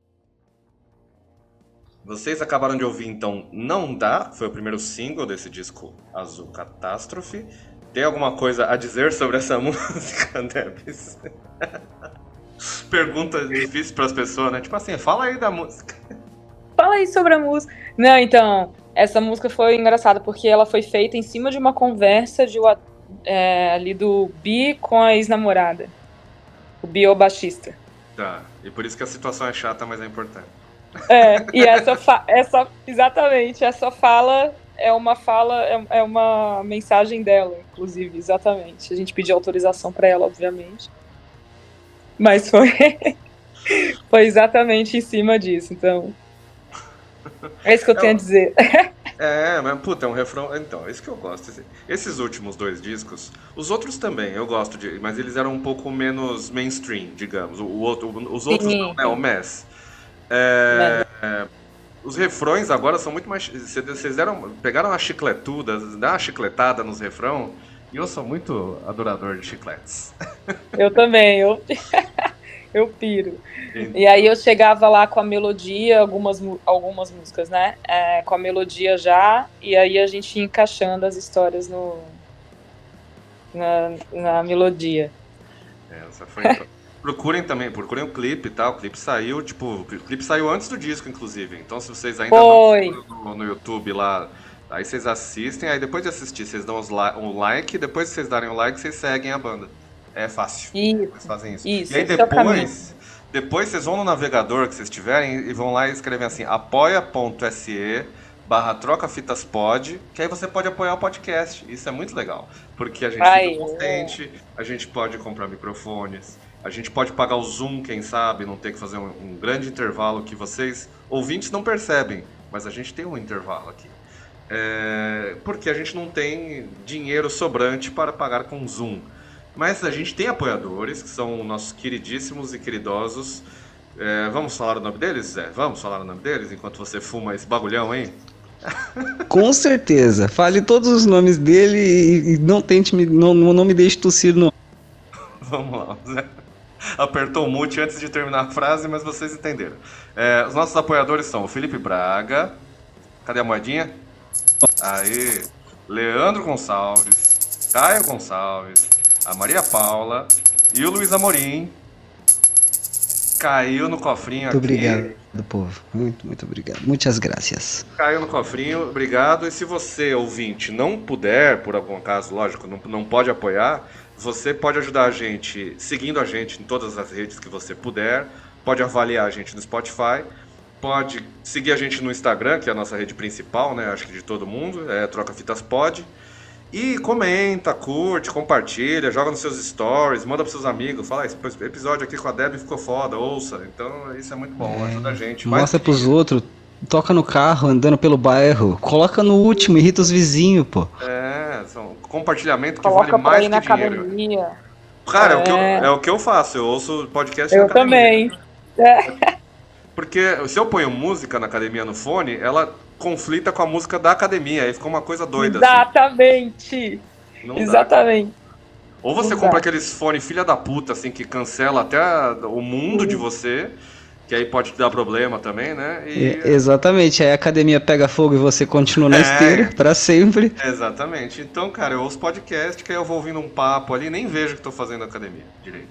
Vocês acabaram de ouvir então Não Dá, foi o primeiro single desse disco Azul Catástrofe. Tem alguma coisa a dizer sobre essa música, Debs? Pergunta difícil pras pessoas, né? Tipo assim, fala aí da música.
Fala aí sobre a música. Não, então, essa música foi engraçada porque ela foi feita em cima de uma conversa ali do Bi com a ex-namorada. O Bi é o baixista.
Tá, e por isso que a situação é chata, mas é importante.
E exatamente, essa fala é uma mensagem dela, inclusive, exatamente. A gente pediu autorização pra ela, obviamente. Mas foi exatamente em cima disso, então. É isso que eu tenho a dizer.
Mas puta, é um refrão. Então, é isso que eu gosto. Esses últimos dois discos, os outros também eu gosto mas eles eram um pouco menos mainstream, digamos. Os outros não, né? O Mess. Os refrões agora são muito mais. Vocês pegaram uma chicletuda, dá uma chicletada nos refrão. E eu sou muito adorador de chicletes.
Eu também, eu piro. E aí eu chegava lá com a melodia, algumas músicas, né? Com a melodia já, e aí a gente ia encaixando as histórias na melodia.
Essa foi. Procurem o clipe, tá? O clipe saiu, antes do disco, inclusive. Então, se vocês ainda não viram no YouTube lá, aí vocês assistem, aí depois de assistir, vocês dão um like, depois que vocês darem o like, vocês seguem a banda. É fácil. Vocês fazem isso. E aí depois vocês vão no navegador que vocês tiverem e vão lá e escrevem assim, apoia.se/trocafitaspod, que aí você pode apoiar o podcast. Isso é muito legal, porque a gente fica contente, a gente pode comprar microfones, a gente pode pagar o Zoom, quem sabe, não ter que fazer um grande intervalo que vocês, ouvintes, não percebem, mas a gente tem um intervalo aqui. Porque a gente não tem dinheiro sobrante para pagar com Zoom. Mas a gente tem apoiadores, que são nossos queridíssimos e queridosos. Vamos falar o nome deles, Zé? Vamos falar o nome deles enquanto você fuma esse bagulhão aí?
Com certeza. Fale todos os nomes dele e não tente não me deixe tossir no.
Vamos lá, Zé. Apertou o mute antes de terminar a frase, mas vocês entenderam. Os nossos apoiadores são o Felipe Braga. Cadê a moedinha? Aí. Leandro Gonçalves. Caio Gonçalves. A Maria Paula e o Luiz Amorim. Caiu no cofrinho aqui.
Muito obrigado, povo. Muito obrigado. Muitas graças.
Caiu no cofrinho, obrigado. E se você, ouvinte, não puder, por algum caso, lógico, não pode apoiar, você pode ajudar a gente seguindo a gente em todas as redes que você puder. Pode avaliar a gente no Spotify. Pode seguir a gente no Instagram, que é a nossa rede principal, né? Acho que de todo mundo. Troca Fitas Pod. E comenta, curte, compartilha, joga nos seus stories, manda pros seus amigos, fala, esse episódio aqui com a Deb ficou foda, ouça. Então isso é muito bom, ajuda a gente.
Mostra pros outros, toca no carro, andando pelo bairro, coloca no último, irrita os vizinhos, pô.
Compartilhamento que
coloca
vale mais que
na
dinheiro.
Academia.
Cara, é o que eu faço, eu ouço podcast
na
academia.
Também.
Porque se eu ponho música na academia no fone, ela conflita com a música da academia, aí ficou uma coisa doida.
Exatamente.
Assim.
Exatamente.
Ou você compra aqueles fones filha da puta, assim, que cancela até o mundo de você, que aí pode te dar problema também, né?
Exatamente, aí a academia pega fogo e você continua na esteira pra sempre.
Exatamente. Então, cara, eu ouço podcast, que aí eu vou ouvindo um papo ali, nem vejo que tô fazendo academia direito.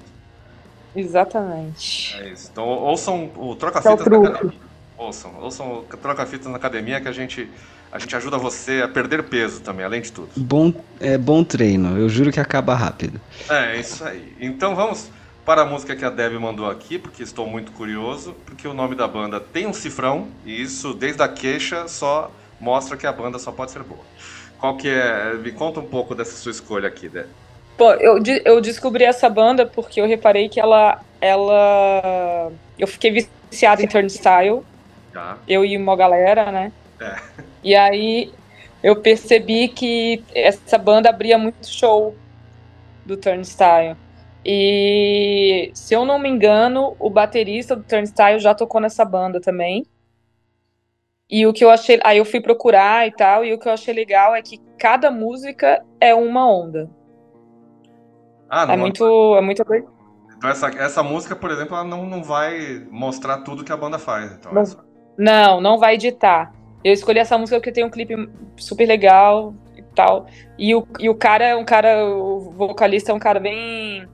Exatamente.
É isso. Então ouçam o Troca-Fitas na academia. Ouçam o Troca-Fitas na academia, que a gente ajuda você a perder peso também, além de tudo.
Bom treino, eu juro que acaba rápido.
É isso aí. Então vamos para a música que a Deb mandou aqui, porque estou muito curioso, porque o nome da banda tem um cifrão, e isso, desde a queixa, só mostra que a banda só pode ser boa. Qual que é? Me conta um pouco dessa sua escolha aqui, Deb.
Pô, eu descobri essa banda porque eu reparei que ela... Eu fiquei viciado em Turnstile.
Tá.
Eu e uma galera, né? E aí eu percebi que essa banda abria muito show do Turnstile. E, se eu não me engano, o baterista do Turnstile já tocou nessa banda também. E o que eu achei... Aí eu fui procurar e tal, e o que eu achei legal é que cada música é uma onda. É muito doido.
Então essa música, por exemplo, ela não vai mostrar tudo que a banda faz. Então,
não vai editar. Eu escolhi essa música porque tem um clipe super legal e tal. E o cara o vocalista é um cara bem...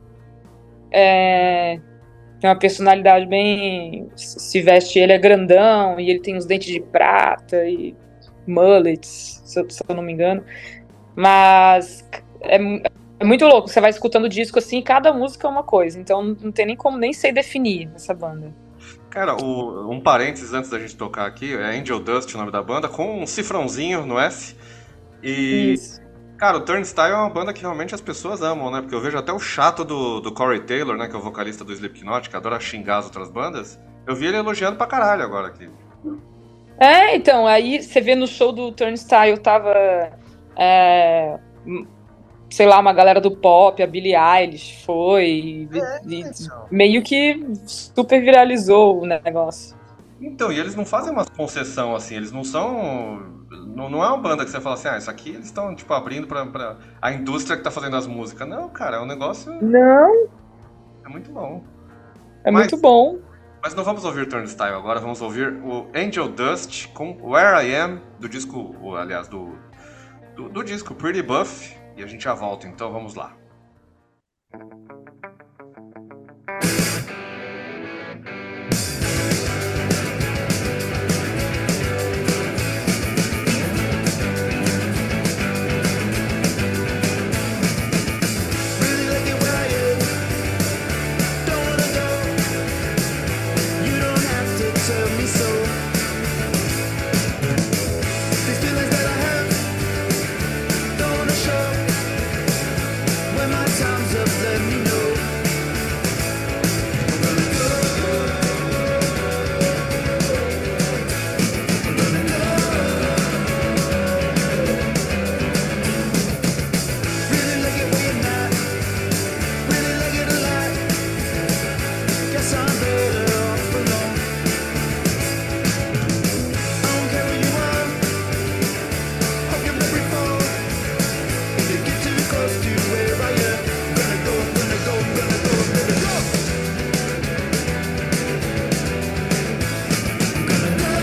tem uma personalidade bem... Se veste, ele é grandão e ele tem os dentes de prata e mullets, se eu não me engano. Mas é muito louco, você vai escutando o disco assim, e cada música é uma coisa, então não tem nem como nem sei definir essa banda.
Cara, um parênteses antes da gente tocar aqui, é Angel Dust o nome da banda, com um cifrãozinho no S. E,
isso.
Cara, o Turnstile é uma banda que realmente as pessoas amam, né? Porque eu vejo até o chato do Corey Taylor, né? Que é o vocalista do Slipknot, que adora xingar as outras bandas. Eu vi ele elogiando pra caralho agora aqui.
Então, aí você vê no show do Turnstile, tava... sei lá, uma galera do pop, a Billie Eilish foi, e meio que super viralizou o negócio.
Então, e eles não fazem uma concessão assim, eles não são. Não é uma banda que você fala assim, isso aqui eles estão, tipo, abrindo pra a indústria que tá fazendo as músicas. Não, cara, é um negócio.
Não,
É muito bom.
é
Mas-
muito bom.
Mas não vamos ouvir Turnstile agora, vamos ouvir o Angel Dust com Where I Am, do disco, aliás, do disco Pretty Buff, e a gente já volta, então vamos lá.
Really like it where I am. Don't wanna go. You don't have to tell me so. These feelings that I have don't wanna show. When my time's up, let me know. I'm gonna go. I'm gonna go. Really like it where you're not. Really like it a lot. Guess I'm better off alone. I don't care where you are. Hope your memory falls. If you get too close to where I am, I'm gonna go, I'm gonna go, I'm gonna go, I'm gonna go. I'm gonna go.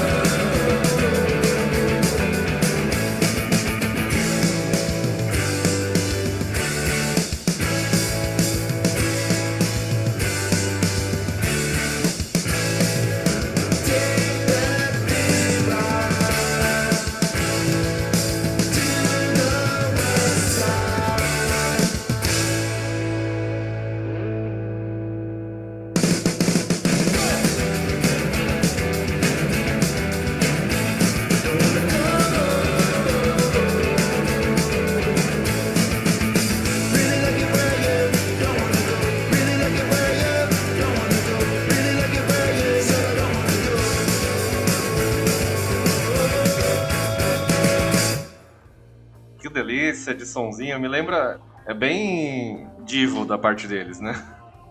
Take that thing right to the west side. Really like it where I am, don't wanna go. Really like it where I am, don't wanna go. Really like it where I am, so I don't wanna go.
Que delícia de sonzinho, me lembra, é bem divo da parte deles, né?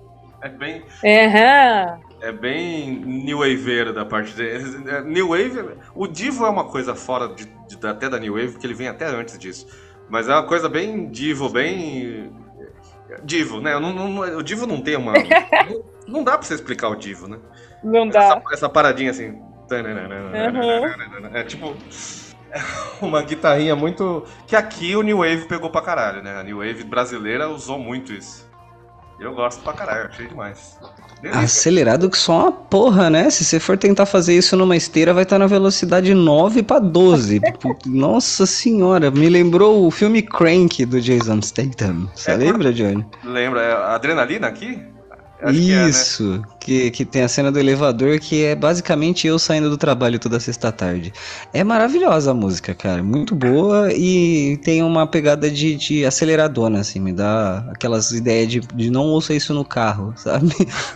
Aham.
É bem new waveiro da parte deles. New wave, o divo é uma coisa fora até da new wave, porque ele vem até antes disso. Mas é uma coisa bem divo, bem divo, né? O divo não tem uma, não dá pra você explicar o divo, né?
Não dá.
Essa paradinha assim. É tipo uma guitarrinha muito. Que aqui o New Wave pegou pra caralho, né? A New Wave brasileira usou muito isso. Eu gosto pra caralho, achei demais. Delícia.
Acelerado que só uma porra, né? Se você for tentar fazer isso numa esteira, vai estar na velocidade 9 pra 12. Nossa senhora, me lembrou o filme Crank do Jason Statham. Você lembra, Johnny?
Lembra? É a Adrenalina aqui? Acho que é, né?
Isso, que tem a cena do elevador que é basicamente eu saindo do trabalho toda sexta-tarde. É maravilhosa a música, cara, muito boa e tem uma pegada de aceleradona, assim, me dá aquelas ideias de não ouça isso no carro, sabe?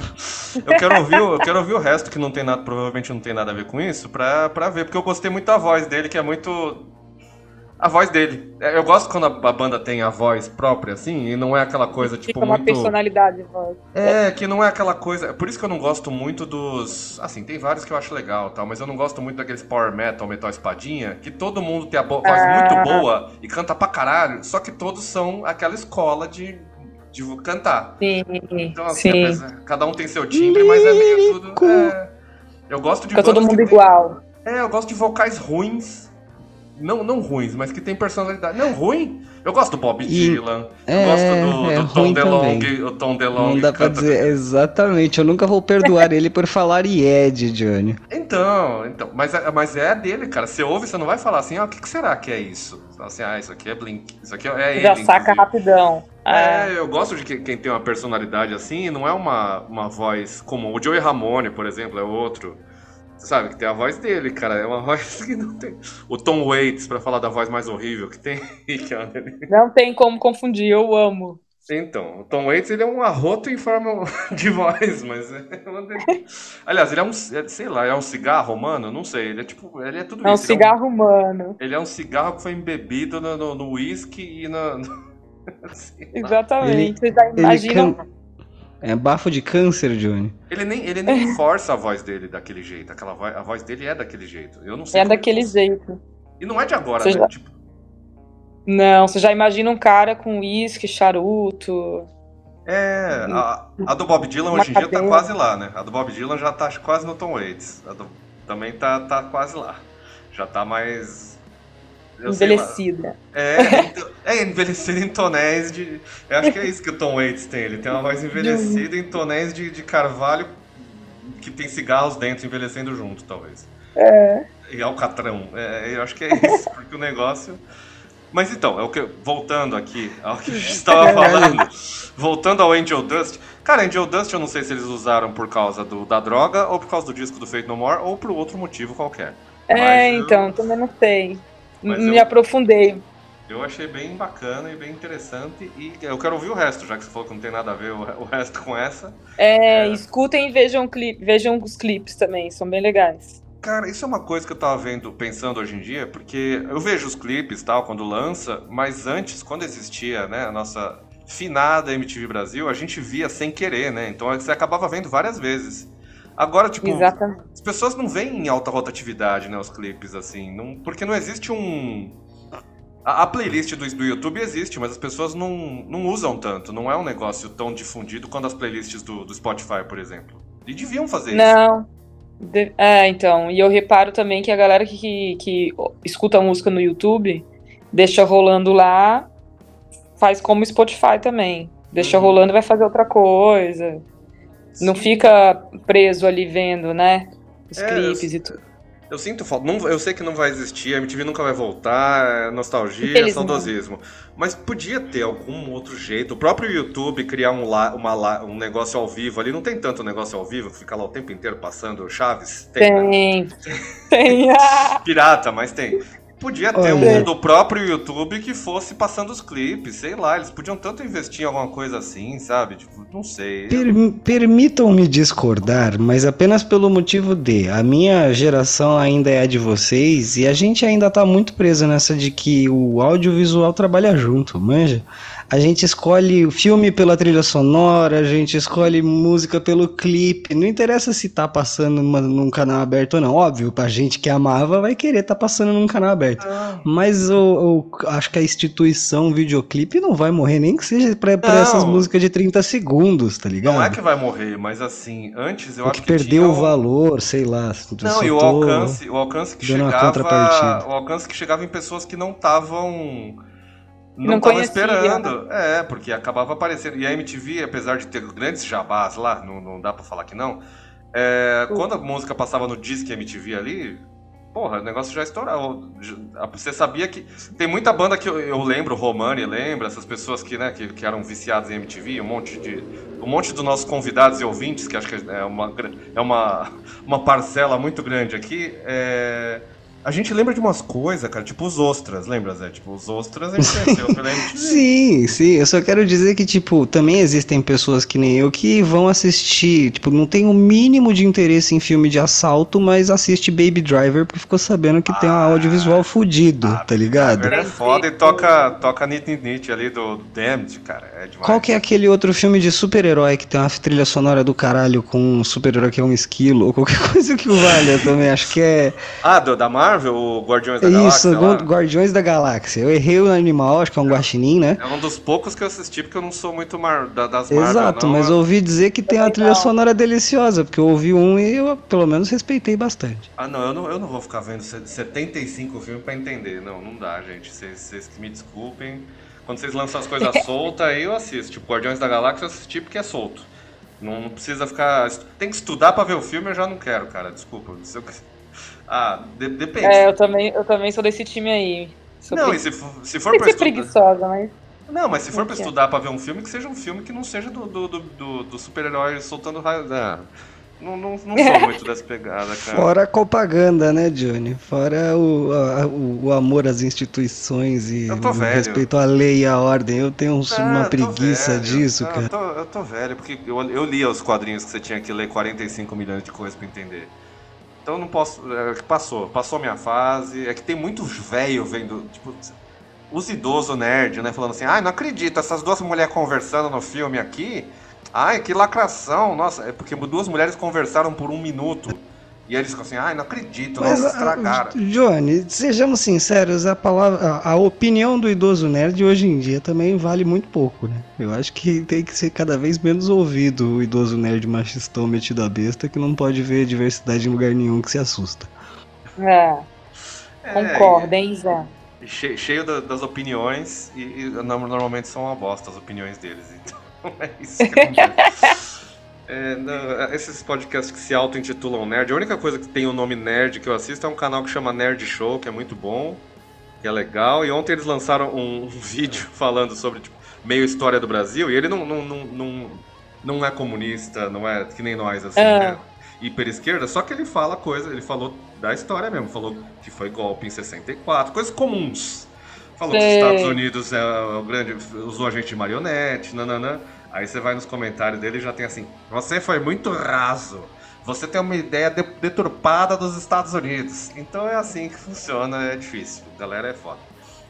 Eu quero ouvir o resto que não tem nada, provavelmente não tem nada a ver com isso, pra ver, porque eu gostei muito da voz dele, que é muito. A voz dele. Eu gosto quando a banda tem a voz própria, assim, e não é aquela coisa, tipo,
Fica uma
muito.
personalidade. Voz.
Que não é aquela coisa. Por isso que eu não gosto muito dos. Assim, tem vários que eu acho legal, tal, mas eu não gosto muito daqueles power metal, metal espadinha, que todo mundo tem a voz muito boa e canta pra caralho, só que todos são aquela escola de cantar.
Sim,
Então, assim,
sim.
cada um tem seu timbre, mas é meio tudo. Eu gosto de
Fica todo
bandas
mundo
que tem-
igual.
eu gosto de vocais ruins. Não ruins, mas que tem personalidade. Não ruim? Eu gosto do Bob Dylan. Eu gosto do Tom
ruim
DeLonge.
também.
O Tom DeLonge
Não dá pra
canta-
dizer exatamente, eu nunca vou perdoar ele por falar Ed, Johnny.
Então, mas é dele, cara. Você ouve, você não vai falar assim, o que será que é isso? Você fala assim, isso aqui é Blink. Isso aqui é ele.
Já saca
inclusive.
rapidão.
Eu gosto de quem tem uma personalidade assim, não é uma voz comum. O Joey Ramone, por exemplo, é outro. Você sabe que tem a voz dele, cara. É uma voz que não tem. O Tom Waits, pra falar da voz mais horrível que tem. que é uma dele.
Não tem como confundir, eu amo.
Então, o Tom Waits, ele é um arroto em forma de voz, mas é uma dele. Aliás, ele é um, sei lá, é um cigarro humano? Não sei, ele é tipo, ele é tudo
É um
isso.
cigarro humano.
Ele é um cigarro que foi embebido no whisky e na... sei lá.
Exatamente. Vocês
Ele
imaginam.
É bafo de câncer, Johnny.
Ele nem força a voz dele daquele jeito. A voz dele é daquele jeito. Eu não sei
É
como ele
daquele
cons-
jeito.
E não é de agora,
Você
né?
já-
Tipo,
Não, você já imagina um cara com uísque, charuto,
a do Bob Dylan
uma
hoje em dia tá
cadeira.
quase lá, né? A do Bob Dylan já tá quase no Tom Waits. Também tá quase lá. Já tá mais. Eu sei lá.
Envelhecida.
Envelhecido em tonéis de. Eu acho que é isso que o Tom Waits tem. Ele tem uma voz envelhecida em tonéis de carvalho que tem cigarros dentro, envelhecendo junto, talvez. E alcatrão. Eu acho que é isso, porque o negócio. Mas então, voltando aqui ao que a gente estava falando, voltando ao Angel Dust. Cara, Angel Dust eu não sei se eles usaram por causa da droga, ou por causa do disco do Faith No More, ou por outro motivo qualquer. Mas
Então, também não sei.
Mas
Me
eu-
aprofundei.
eu achei bem bacana e bem interessante, e eu quero ouvir o resto, já que você falou que não tem nada a ver o resto com essa.
Escutem e vejam os clipes também, são bem legais.
Cara, isso é uma coisa que eu tava pensando hoje em dia, porque eu vejo os clipes e tal, quando lança, mas antes, quando existia, né, a nossa finada MTV Brasil, a gente via sem querer, né? Então você acabava vendo várias vezes. Agora, tipo,
Exatamente.
as pessoas não veem em alta rotatividade, né, os clipes, assim, porque não existe a playlist do YouTube existe, mas as pessoas não usam tanto, não é um negócio tão difundido quanto as playlists do Spotify, por exemplo. E deviam fazer isso.
Não. Então, e eu reparo também que a galera que escuta música no YouTube deixa rolando lá, faz como Spotify também. Deixa
Uhum.
rolando e vai fazer outra coisa. Não fica preso ali vendo, né? Os clipes e tudo.
Eu sinto falta. Eu sei que não vai existir, a MTV nunca vai voltar, é nostalgia,
Infelizmente.
saudosismo. Mas podia ter algum outro jeito. O próprio YouTube criar um negócio ao vivo ali. Não tem tanto negócio ao vivo que fica lá o tempo inteiro passando Chaves? Né?
Tem.
Pirata, mas tem. Podia ter um do próprio YouTube que fosse passando os clipes, sei lá. Eles podiam tanto investir em alguma coisa assim, sabe? Tipo, não sei.
Permitam-me discordar, mas apenas pelo motivo de a minha geração ainda é a de vocês e a gente ainda tá muito preso nessa de que o audiovisual trabalha junto, manja? A gente escolhe o filme pela trilha sonora, a gente escolhe música pelo clipe, não interessa se tá passando num canal aberto ou não. Óbvio, pra gente que amava vai querer tá passando num canal aberto. Mas eu acho que a instituição videoclipe não vai morrer, nem que seja pra essas músicas de 30 segundos, tá ligado?
Não é que vai morrer, mas assim, antes eu
O
acho
que
que
perdeu
tinha
o valor, sei lá.
Não, e o alcance que
dando uma
chegava,
contrapartida.
o alcance que chegava em pessoas que não estavam
Não
estavam
conhecia,
esperando. Porque acabava aparecendo. E a MTV, apesar de ter grandes jabás lá, não dá pra falar que não. Quando a música passava no Disque MTV ali, porra, o negócio já estourava. Você sabia que tem muita banda que eu lembro, Romani lembra, essas pessoas que, né, que eram viciadas em MTV, um monte dos nossos convidados e ouvintes, que acho que é uma parcela muito grande aqui. A gente lembra de umas coisas, cara, tipo os Ostras, lembra, Zé? Tipo, os Ostras a gente conheceu pela MTV.
Sim, eu só quero dizer que, tipo, também existem pessoas que nem eu que vão assistir, tipo, não tem o mínimo de interesse em filme de assalto, mas assiste Baby Driver porque ficou sabendo que tem um audiovisual fudido, tá ligado?
Driver é foda e toca Nit Nit Nit ali do Damned, cara, é demais.
Qual que é aquele outro filme de super-herói que tem uma trilha sonora do caralho com um super-herói que é um esquilo, ou qualquer coisa que o valha também, acho que é...
Da Marvel, o Guardiões da
Isso,
Galáxia lá?
Guardiões da Galáxia. Eu errei o animal, acho que é um guaxinim, né?
É um dos poucos que eu assisti, porque eu não sou muito das Marvel,
Exato,
não,
mas eu ouvi dizer que tem uma trilha sonora deliciosa, porque eu ouvi um e eu, pelo menos, respeitei bastante.
Não, eu não vou ficar vendo 75 filmes pra entender. Não dá, gente. Vocês que me desculpem. Quando vocês lançam as coisas soltas, aí eu assisto. Tipo, Guardiões da Galáxia eu assisti porque é solto. Não precisa ficar... Tem que estudar pra ver o filme, eu já não quero, cara. Desculpa. Depende.
Eu também sou desse time aí.
Não, e se for
Tem
pra
que ser
estudar...
preguiçosa, mas...
Não, mas se for pra
Ok.
estudar pra ver um filme, que seja um filme que não seja do super-herói soltando raio. Não sou muito dessa pegada, cara.
Fora a propaganda, né, Johnny? Fora o amor às instituições e
Eu tô
o
velho.
respeito à lei e à ordem. Eu tenho uma
Eu tô
preguiça
velho.
disso,
Não,
cara.
Eu tô velho, porque eu lia os quadrinhos que você tinha que ler 45 milhões de coisas pra entender. Então eu não posso. Passou minha fase. É que tem muito velho vendo. Tipo, os idosos nerd, né? Falando assim: não acredito, essas duas mulheres conversando no filme aqui. Ai, que lacração. Nossa, é porque duas mulheres conversaram por 1 minuto. E aí eles ficam assim, ai, não acredito, nossa, estragaram.
Johnny, sejamos sinceros, a opinião do idoso nerd hoje em dia também vale muito pouco, né? Eu acho que tem que ser cada vez menos ouvido o idoso nerd machistão metido a besta que não pode ver diversidade em lugar nenhum que se assusta.
Concordo, hein, Zé?
Cheio das opiniões e normalmente são uma bosta as opiniões deles. Então é isso que acontece. Esses podcasts que se auto-intitulam nerd, a única coisa que tem o nome nerd que eu assisto é um canal que chama Nerd Show, que é muito bom, que é legal. E ontem eles lançaram um vídeo falando sobre tipo, meio história do Brasil, e ele não é comunista, não é que nem nós, assim, né? Hiper esquerda, só que ele falou da história mesmo, falou que foi golpe em 64, coisas comuns. Falou que os Estados Unidos usou agente de marionete, nananã. Aí você vai nos comentários dele e já tem assim, você foi muito raso, você tem uma ideia deturpada dos Estados Unidos. Então é assim que funciona, é difícil, a galera é foda.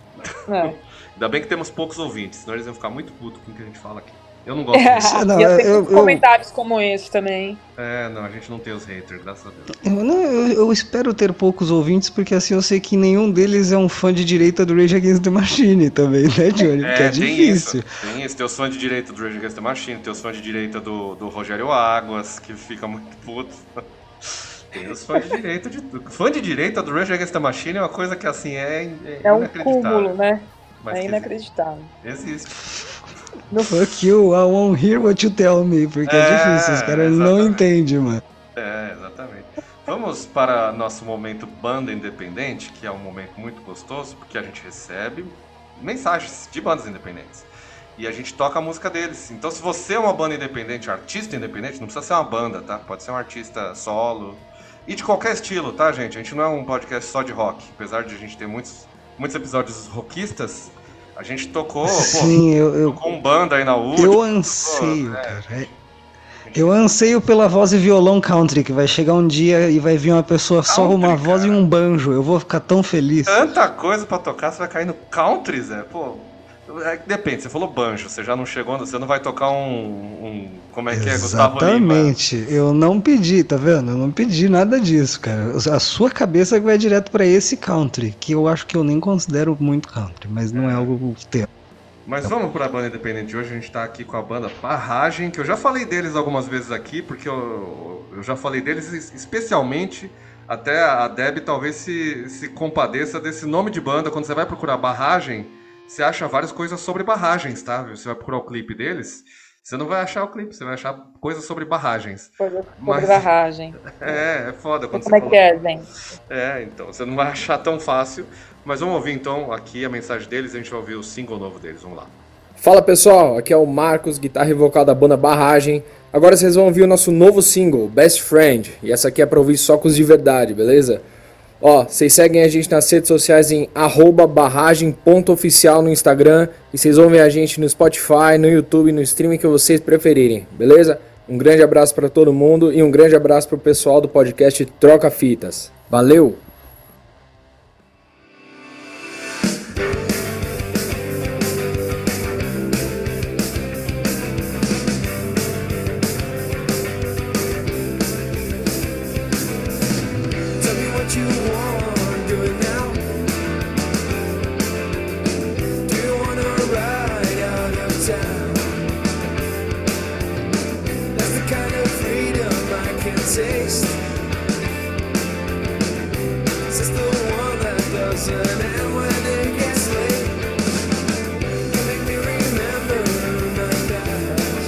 Ainda bem que temos poucos ouvintes, senão eles iam ficar muito putos com o que a gente fala aqui. Eu não gosto disso.
Não,
E eu tenho comentários como esse também.
Não, a gente não tem os haters, graças a Deus.
Eu espero ter poucos ouvintes, porque assim eu sei que nenhum deles é um fã de direita do Rage Against the Machine também, né, Johnny? Porque é difícil.
Tem isso, tem os fãs de direita do Rage Against the Machine, tem os fãs de direita do Rogério Águas, que fica muito puto. Tem os fãs de direita de tudo. Fã de direita do Rage Against the Machine é uma coisa que assim é
um
inacreditável.
cúmulo, né?
Mas
É inacreditável.
Existe.
Fuck you, I won't hear what you tell me, porque é difícil, os caras não entendem, mano.
Exatamente. Vamos para nosso momento banda independente, que é um momento muito gostoso, porque a gente recebe mensagens de bandas independentes. E a gente toca a música deles. Então se você é uma banda independente, artista independente, não precisa ser uma banda, tá? Pode ser um artista solo. E de qualquer estilo, tá, gente? A gente não é um podcast só de rock. Apesar de a gente ter muitos episódios rockistas, a gente tocou,
sim,
tocou um banda aí na URSS.
Eu anseio, cara. Eu anseio pela voz e violão country, que vai chegar um dia e vai vir uma pessoa só com uma voz e um banjo. Eu vou ficar tão feliz.
Tanta coisa pra tocar, você vai cair no country, Zé? Pô, depende, você falou banjo, você já não chegou, você não vai tocar como é que é, Gustavo Lima?
Exatamente, eu não pedi, tá vendo? Eu não pedi nada disso, cara. A sua cabeça vai direto pra esse country, que eu acho que eu nem considero muito country, mas não é algo que tem.
Mas vamos pra banda independente de hoje, a gente tá aqui com a banda Barragem, que eu já falei deles algumas vezes aqui, porque eu já falei deles especialmente, até a Deb talvez se compadeça desse nome de banda. Quando você vai procurar Barragem, você acha várias coisas sobre barragens, tá? Você vai procurar o clipe deles, você não vai achar o clipe, você vai achar coisas sobre barragens.
Sobre barragem.
É foda quando
Como
você
é que é, gente?
Então, você não vai achar tão fácil. Mas vamos ouvir então aqui a mensagem deles, a gente vai ouvir o single novo deles, vamos lá.
Fala pessoal, aqui é o Marcos, guitarra e vocal da banda Barragem. Agora vocês vão ouvir o nosso novo single, Best Friend. E essa aqui é pra ouvir só com os de verdade, beleza? Ó, vocês seguem a gente nas redes sociais em @barragem.oficial no Instagram. E vocês vão ver a gente no Spotify, no YouTube, no streaming que vocês preferirem, beleza? Um grande abraço pra todo mundo e um grande abraço pro pessoal do podcast Troca Fitas. Valeu!
Tell me what you want, do it now. Do you wanna ride out of town? That's the kind of freedom I can taste. Is this the one that doesn't end when it gets late? You make me remember my past.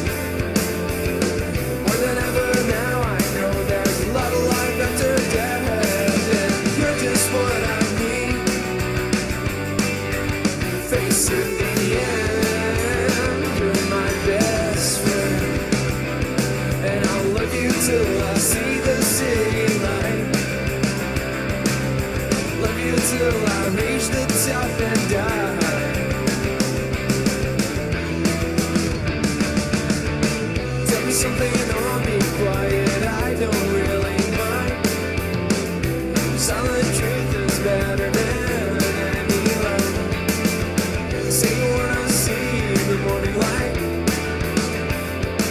More than ever now I know there's a lot of life after death. And you're just what I need. Face it, in the end, you're my best friend. And I'll love you till I see the city light. Love you till I reach the top and die. Tell me something or be quiet, I don't really mind. Silent truth is better than any lie. Say you wanna see the morning light.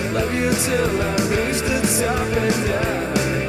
Love you till I reach the top and die.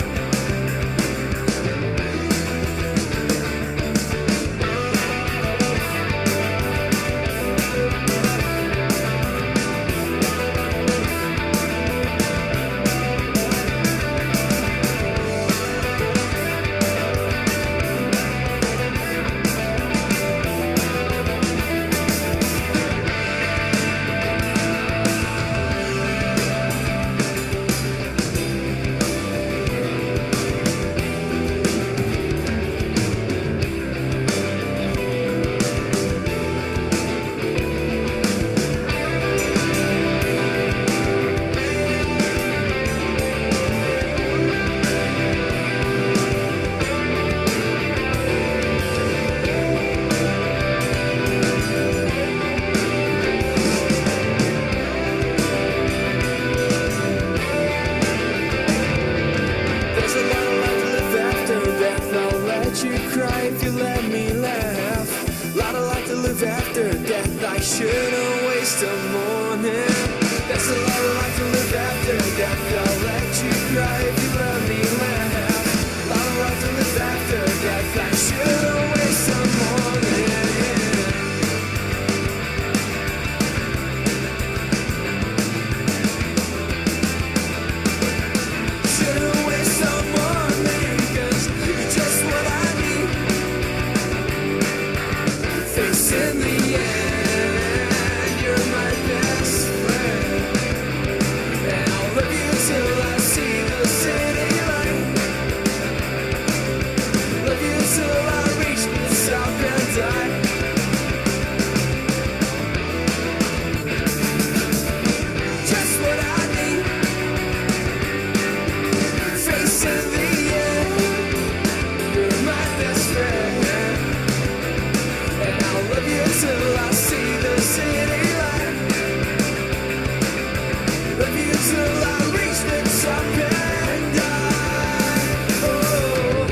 There's a lot of life to live after death. I'll let you cry if you let me laugh. Lot of life to live after death. I shouldn't waste a morning. There's a lot of life to live after death. I'll let you cry if you let me laugh. Lot of life to live after death. I shouldn't waste a morning. Shouldn't waste some morning, 'cause you're just what I need. Facing the end, you're my best friend. And I'll love you till I see the city light. Love you till I reach the top and die. Just what I need. Facing the end, you're my best friend. And I'll love you till I see the city light. Love you till I reach the top and die. Oh.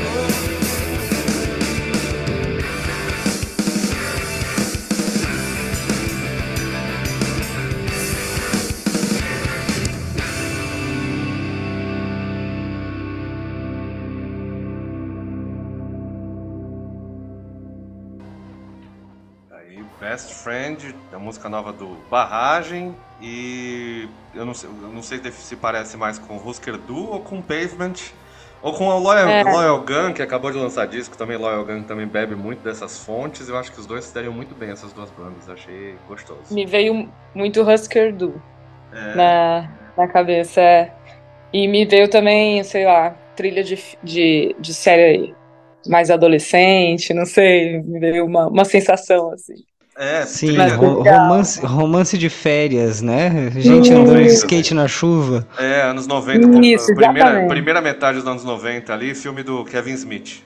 Aí, Best Friend, a música nova do Barragem. E eu não sei se parece mais com Husker Du ou com Pavement. Ou com a Loyal Gun, que acabou de lançar disco também. Loyal Gun também bebe muito dessas fontes. Eu acho que os dois se dariam muito bem, essas duas bandas. Achei gostoso.
Me veio muito Husker Du
É,
na cabeça. E me veio também, sei lá, trilha de série mais adolescente, não sei, me veio uma sensação assim.
Sim,
trilha-
romance de férias, né? Gente andando de skate na chuva.
anos 90,
Isso, exatamente.
primeira metade dos anos 90 ali, filme do Kevin Smith.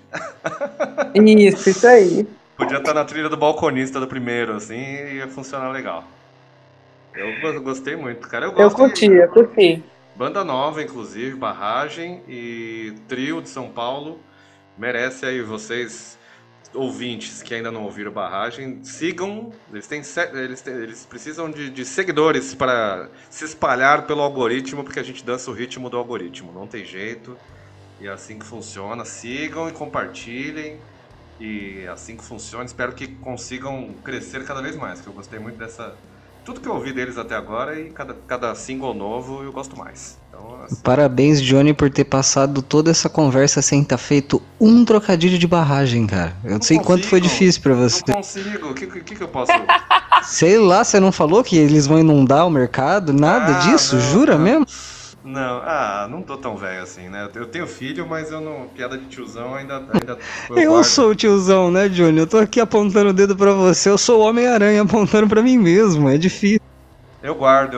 Isso aí.
Podia estar na trilha do balconista do primeiro, assim, e ia funcionar legal. Eu gostei muito, cara.
Eu curti.
Banda nova, inclusive, Barragem e Trio de São Paulo. Merece aí vocês, ouvintes que ainda não ouviram Barragem, sigam. Eles precisam de seguidores para se espalhar pelo algoritmo, porque a gente dança o ritmo do algoritmo. Não tem jeito. E é assim que funciona. Sigam e compartilhem. E assim que funciona. Espero que consigam crescer cada vez mais, que eu gostei muito dessa... Tudo que eu ouvi deles até agora, e cada single novo eu gosto mais. Então, assim,
Parabéns, Johnny, por ter passado toda essa conversa sem ter feito um trocadilho de barragem, cara. Eu não sei quanto foi difícil pra você.
não consigo. O que eu posso...
Sei lá, você não falou que eles vão inundar o mercado? Nada disso?
não,
Jura
não.
mesmo?
Não tô tão velho assim, né? Eu tenho filho, mas eu não... Piada de tiozão ainda
Eu
guardo.
sou o tiozão, né, Johnny? Eu tô aqui apontando o dedo pra você. Eu sou o Homem-Aranha apontando pra mim mesmo. É difícil.
Eu guardo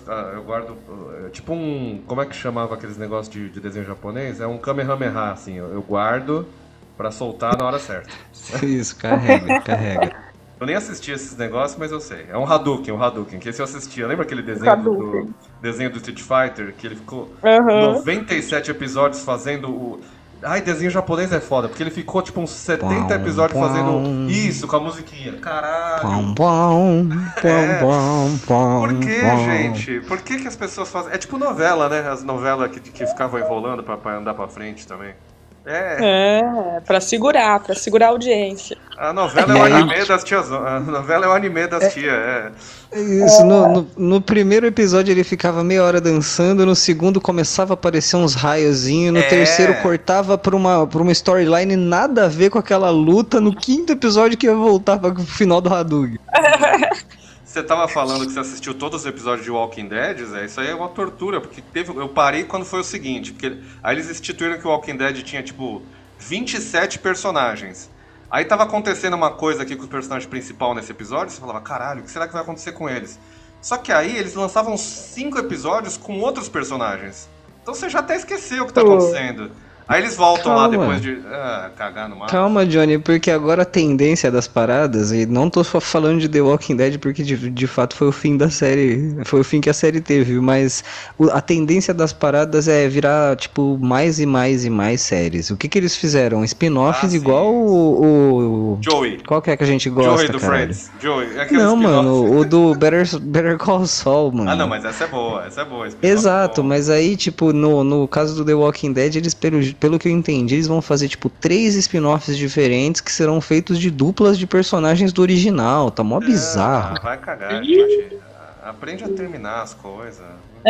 tipo um... Como é que chamava aqueles negócios de desenho japonês? É um Kamehameha, assim. Eu guardo pra soltar na hora certa.
Isso, carrega.
Eu nem assisti esses negócios, mas eu sei. É um Hadouken, que esse eu assistia. Lembra aquele desenho do Street Fighter? Que ele ficou 97 episódios fazendo Ai, desenho japonês é foda, porque ele ficou tipo uns 70 episódios fazendo isso com a musiquinha. Caralho. Por que, gente? Por que as pessoas fazem? É tipo novela, né? As novelas que ficavam enrolando pra andar pra frente também.
Pra segurar a audiência.
A novela é o anime das tias. A novela é o anime das tias,
Isso, no primeiro episódio ele ficava meia hora dançando, no segundo começava a aparecer uns raiozinhos, no terceiro cortava pra uma storyline nada a ver com aquela luta, no quinto episódio que ia voltar pro final do Hadouken.
Você tava falando que você assistiu todos os episódios de Walking Dead, Zé? Isso aí é uma tortura, porque eu parei quando foi o seguinte, porque aí eles instituíram que o Walking Dead tinha, tipo, 27 personagens. Aí tava acontecendo uma coisa aqui com o personagem principal nesse episódio, você falava, caralho, o que será que vai acontecer com eles? Só que aí eles lançavam 5 episódios com outros personagens. Então você já até esqueceu o que tá acontecendo. Aí eles voltam lá depois de cagar no mar.
Calma, Johnny, porque agora a tendência das paradas, e não tô só falando de The Walking Dead porque de fato foi o fim da série, foi o fim que a série teve, mas a tendência das paradas é virar, tipo, mais e mais e mais séries. O que eles fizeram? Spin-offs igual o...
Joey.
Qual que é que a gente gosta,
Joey do
cara?
Friends. Joey. É aquele
Não,
spin-off.
mano, o do Better Call Saul, mano.
Ah, não, mas essa é boa, spin-off
Exato,
é bom.
mas aí, tipo, no caso do The Walking Dead, eles, pelo que eu entendi, eles vão fazer, tipo, 3 spin-offs diferentes que serão feitos de duplas de personagens do original. Tá mó bizarro.
Vai cagar, gente. Aprende a terminar as coisas.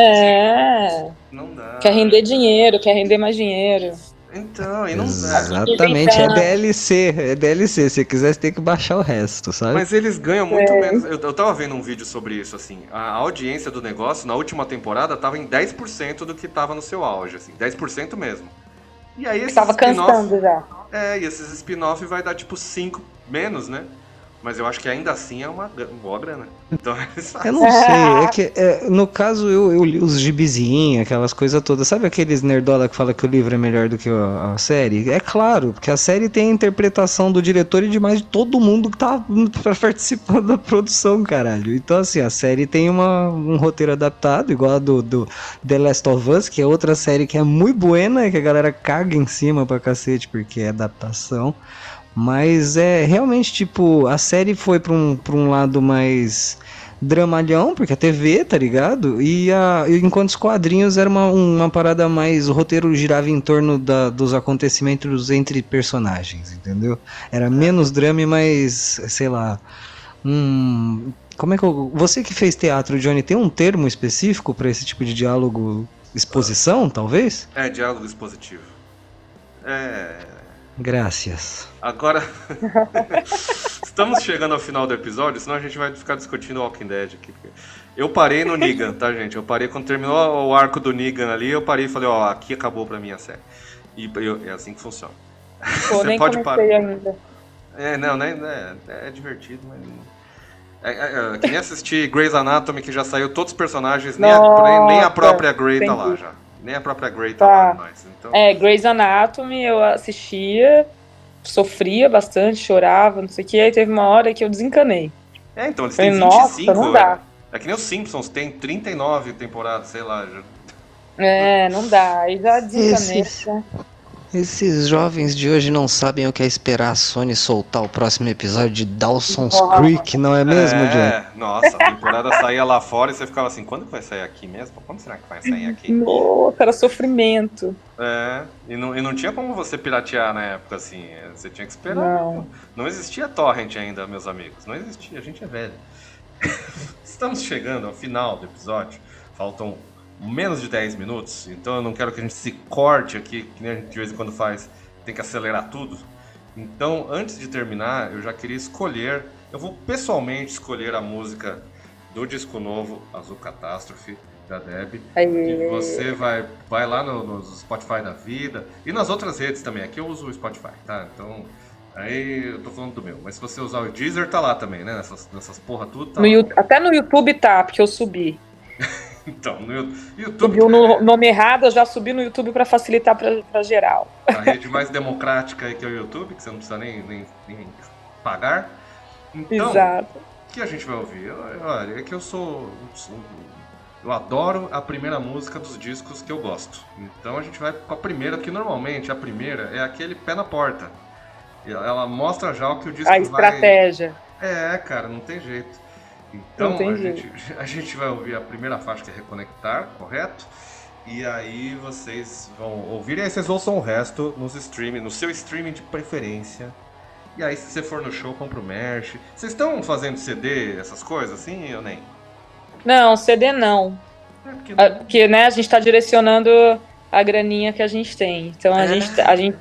Não dá.
Quer render dinheiro, quer render mais dinheiro.
Então, e não dá.
Exatamente, é DLC. Se quiser, você tem que baixar o resto, sabe?
Mas eles ganham muito menos. Eu tava vendo um vídeo sobre isso, assim. A audiência do negócio, na última temporada, tava em 10% do que tava no seu auge, assim. 10% mesmo. E aí esses
Tava cansando já.
e esses spin-off vai dar tipo 5 menos, né? Mas eu acho que ainda assim é uma boa grana. Então eles fazem.
Eu não sei, é que no caso eu li os gibizinhos, aquelas coisas todas. Sabe aqueles nerdola que fala que o livro é melhor do que a série? É claro, porque a série tem a interpretação do diretor e de mais de todo mundo que tá participando da produção, caralho. Então assim, a série tem um roteiro adaptado, igual a do The Last of Us, que é outra série que é muito buena, que a galera caga em cima pra cacete, porque é adaptação. Mas é realmente, tipo, a série foi pra um lado mais dramalhão, porque a TV, tá ligado? E enquanto os quadrinhos era uma parada mais... O roteiro girava em torno dos acontecimentos entre personagens, entendeu? Era menos drama e mais, sei lá... Como é que você que fez teatro, Johnny, tem um termo específico pra esse tipo de diálogo? Exposição, talvez?
É, diálogo expositivo.
Graças.
Agora, estamos chegando ao final do episódio, senão a gente vai ficar discutindo o Walking Dead aqui. Eu parei no Negan, tá, gente? Eu parei quando terminou o arco do Negan ali, eu parei e falei, aqui acabou pra mim a série. E é assim que funciona.
Pô,
Você
nem
pode
comecei
parar.
ainda.
É divertido, mas... É que nem assistir Grey's Anatomy, que já saiu todos os personagens, nem a própria Grey tá lá já. Nem a própria Grey tá lá mais. Então...
Grey's Anatomy eu assistia, sofria bastante, chorava, não sei o que, aí teve uma hora que eu desencanei.
Então, eles
Falei,
têm 25,
nossa, não dá.
É que nem os Simpsons, tem 39 temporadas, sei lá. Já...
Não dá, aí já desencanei.
Esses jovens de hoje não sabem o que é esperar a Sony soltar o próximo episódio de Dawson's Creek, não é mesmo, John?
Nossa, a temporada saía lá fora e você ficava assim, quando que vai sair aqui mesmo? Quando será que vai sair aqui?
Nossa, era sofrimento.
E não tinha como você piratear na época, assim, você tinha que esperar. Não existia torrent ainda, meus amigos, não existia, a gente é velho. Estamos chegando ao final do episódio, faltam menos de 10 minutos, então eu não quero que a gente se corte aqui, que nem a gente de vez em quando faz, tem que acelerar tudo. Então, antes de terminar, eu já queria escolher, eu vou pessoalmente escolher a música do disco novo, Azul Catástrofe, da Deb. E você vai lá no Spotify da vida, e nas outras redes também, aqui eu uso o Spotify, tá? Então, aí eu tô falando do meu, mas se você usar o Deezer, tá lá também, né? Nessas porra tudo, tá lá.
Até no YouTube tá, porque eu subi.
Então, no YouTube...
Subiu no nome errado, eu já subi no YouTube pra facilitar pra geral.
A rede mais democrática aí que é o YouTube, que você não precisa nem pagar. Então,
Exato.
o que a gente vai ouvir? Olha, é que eu sou Eu adoro a primeira música dos discos que eu gosto. Então a gente vai com a primeira, porque normalmente a primeira é aquele pé na porta. Ela mostra já o que o disco
A
vai...
estratégia.
Cara, não tem jeito. Então
Não tem jeito.
a gente vai ouvir a primeira faixa, que é Reconectar, correto? E aí vocês vão ouvir, e aí vocês ouçam o resto no seu streaming de preferência. E aí se você for no show, compra o merch. Vocês estão fazendo CD, essas coisas assim, ou nem?
Não, CD não.
Porque...
Porque, né, a gente tá direcionando a graninha que a gente tem. Então a gente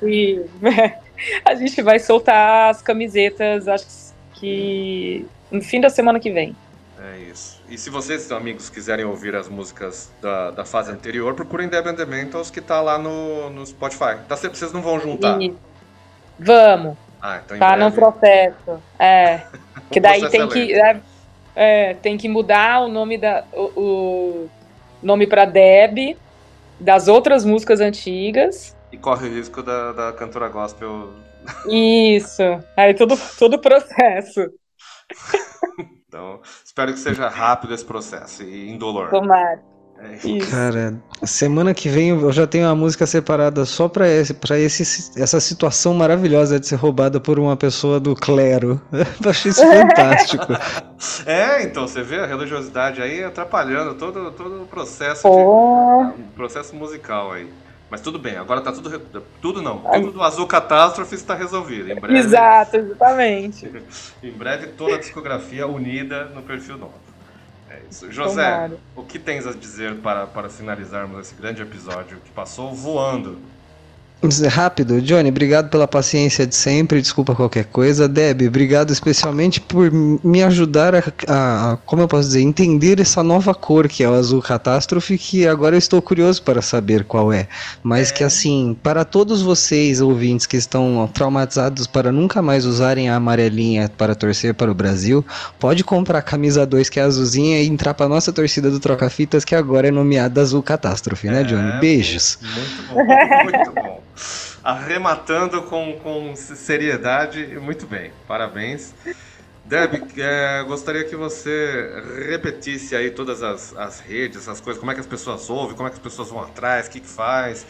a gente vai soltar as camisetas, acho que no fim da semana que vem.
É isso. E se vocês, amigos, quiserem ouvir as músicas da fase anterior, procurem Deb and the Mentals, que tá lá no Spotify. Vocês não vão juntar?
E vamos.
Então em
Tá
breve...
no processo. Que daí
processo
tem que mudar o nome o nome pra Deb das outras músicas antigas.
E corre o risco da cantora gospel.
Isso. Aí todo o processo.
Então, espero que seja rápido esse processo e indolor.
Tomara. Isso.
Cara, semana que vem eu já tenho uma música separada só pra essa situação maravilhosa de ser roubada por uma pessoa do clero. Eu achei isso fantástico.
Então, você vê a religiosidade aí atrapalhando todo o processo, processo musical aí. Mas tudo bem, agora tá tudo do Azul Catástrofe está resolvido. Em breve,
Exato, exatamente.
em breve toda a discografia unida no perfil novo. É isso. José,
Tomara.
o que tens a dizer para finalizarmos esse grande episódio que passou voando?
Rápido, Johnny, obrigado pela paciência de sempre, desculpa qualquer coisa. Deb, obrigado especialmente por me ajudar a como eu posso dizer, entender essa nova cor que é o azul catástrofe, que agora eu estou curioso para saber qual é. Mas que assim, para todos vocês ouvintes que estão traumatizados para nunca mais usarem a amarelinha para torcer para o Brasil, pode comprar a camisa 2 que é azulzinha e entrar para nossa torcida do Troca-Fitas, que agora é nomeada Azul Catástrofe, né, Johnny? Beijos.
Muito bom, muito bom. Arrematando com seriedade, muito bem, parabéns. Deb, gostaria que você repetisse aí todas as redes, essas coisas, como é que as pessoas ouvem, como é que as pessoas vão atrás, o que faz.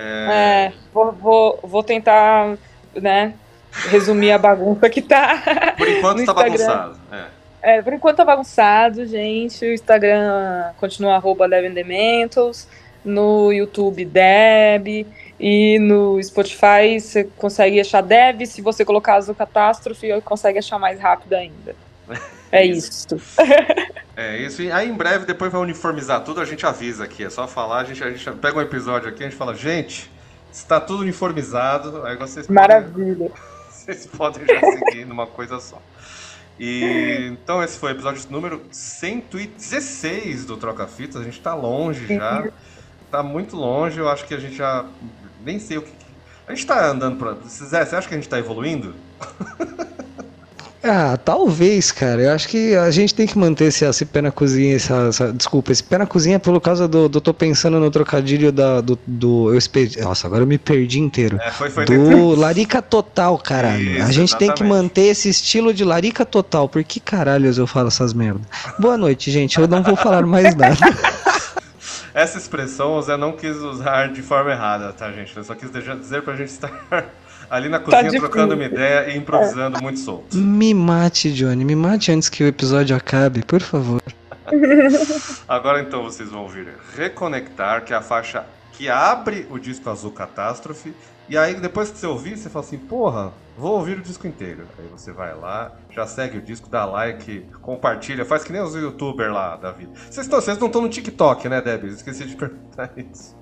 Vou tentar, né, resumir a bagunça que tá.
Por enquanto tá bagunçado.
Por enquanto tá bagunçado, gente. O Instagram continua @DebandTheMentals, no YouTube Deb. E no Spotify você consegue achar Deb, se você colocar Azul Catástrofe, consegue achar mais rápido ainda. É isso.
É isso. E aí em breve, depois vai uniformizar tudo, a gente avisa aqui. É só falar, a gente pega um episódio aqui, a gente fala, gente, está tudo uniformizado, aí vocês
Maravilha.
vocês podem já seguir numa coisa só. E então esse foi o episódio número 116 do Troca-Fitas, a gente tá longe já. Tá muito longe, eu acho que a gente já... Nem sei o que... A gente tá andando pra... Zé, você acha que a gente tá evoluindo?
Talvez, cara. Eu acho que a gente tem que manter esse pé na cozinha, desculpa, esse pé na cozinha pelo causa do tô pensando no trocadilho nossa, agora eu me perdi inteiro. Do Larica Total, caralho.
Isso,
a gente tem que
exatamente.
manter esse estilo de Larica Total. Por que caralhos eu falo essas merdas? Boa noite, gente. Eu não vou falar mais nada.
Essa expressão o Zé não quis usar de forma errada, tá, gente? Eu só quis dizer pra gente estar ali na cozinha trocando uma ideia e improvisando muito solto.
Me mate, Johnny. Me mate antes que o episódio acabe, por favor.
Agora então vocês vão ouvir Reconectar, que é a faixa que abre o disco Azul Catástrofe. E aí depois que você ouvir, você fala assim, porra, vou ouvir o disco inteiro. Aí você vai lá, já segue o disco, dá like, compartilha, faz que nem os youtubers lá da vida. Vocês não estão no TikTok, né, Deb? Esqueci de perguntar isso.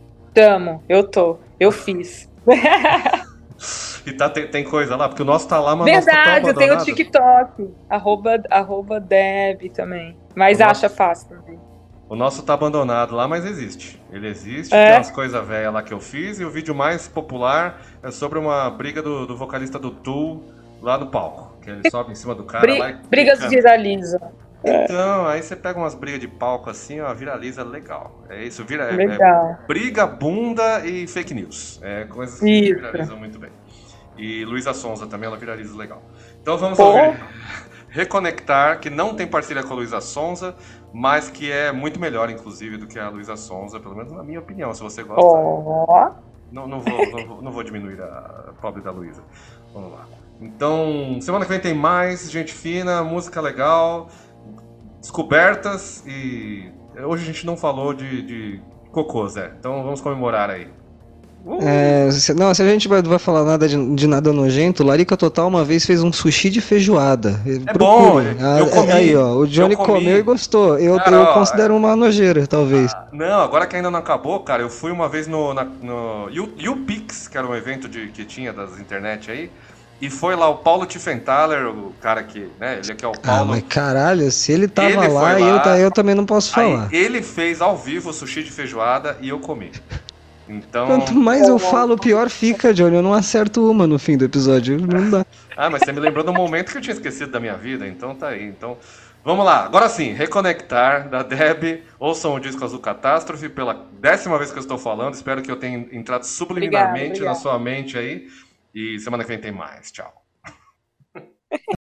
Eu fiz.
E tem coisa lá, porque o nosso tá lá, mas
Verdade,
o nosso tá tão
eu tenho o
abandonado.
TikTok, @ Deb também. Mas acha fácil também.
O nosso tá abandonado lá, mas existe. Ele existe, tem umas coisas velhas lá que eu fiz, e o vídeo mais popular é sobre uma briga do vocalista do Tool lá no palco. Que ele sobe em cima do cara lá e...
Brigas viralizam.
Então, aí você pega umas brigas de palco assim, ó, viraliza legal. É isso,
Legal.
Briga, bunda e fake news. É coisas que viralizam muito bem. E Luísa Sonza também, ela viraliza legal. Então vamos ouvir Reconectar, que não tem parceria com a Luísa Sonza, mas que é muito melhor, inclusive, do que a Luísa Sonza, pelo menos na minha opinião. Se você gosta,
Ó.
não vou diminuir a pobre da Luísa. Vamos lá. Então, semana que vem tem mais, gente fina, música legal, descobertas e hoje a gente não falou de cocô, Zé. Então vamos comemorar aí.
Se a gente vai falar nada de nada nojento, Larica Total uma vez fez um sushi de feijoada.
Bom, eu comi.
Aí, ó, o Johnny comeu e gostou. Eu considero uma nojeira, talvez.
Não, agora que ainda não acabou, cara, eu fui uma vez no YouPix, que era um evento que tinha das internet aí, e foi lá o Paulo Tiffenthaler, o cara que, né, ele que é o Paulo.
Mas caralho, se ele tava
Ele
lá,
foi lá,
eu também não posso falar.
Aí ele fez ao vivo o sushi de feijoada e eu comi. Então...
Quanto mais eu falo, pior fica, Johnny. Eu não acerto uma no fim do episódio. Não dá.
Mas você me lembrou do momento que eu tinha esquecido da minha vida, então tá aí. Então, vamos lá. Agora sim, Reconectar, da Deb. Ouçam o disco Azul Catástrofe pela 10ª vez que eu estou falando. Espero que eu tenha entrado subliminarmente
Obrigada.
na sua mente aí. E semana que vem tem mais. Tchau.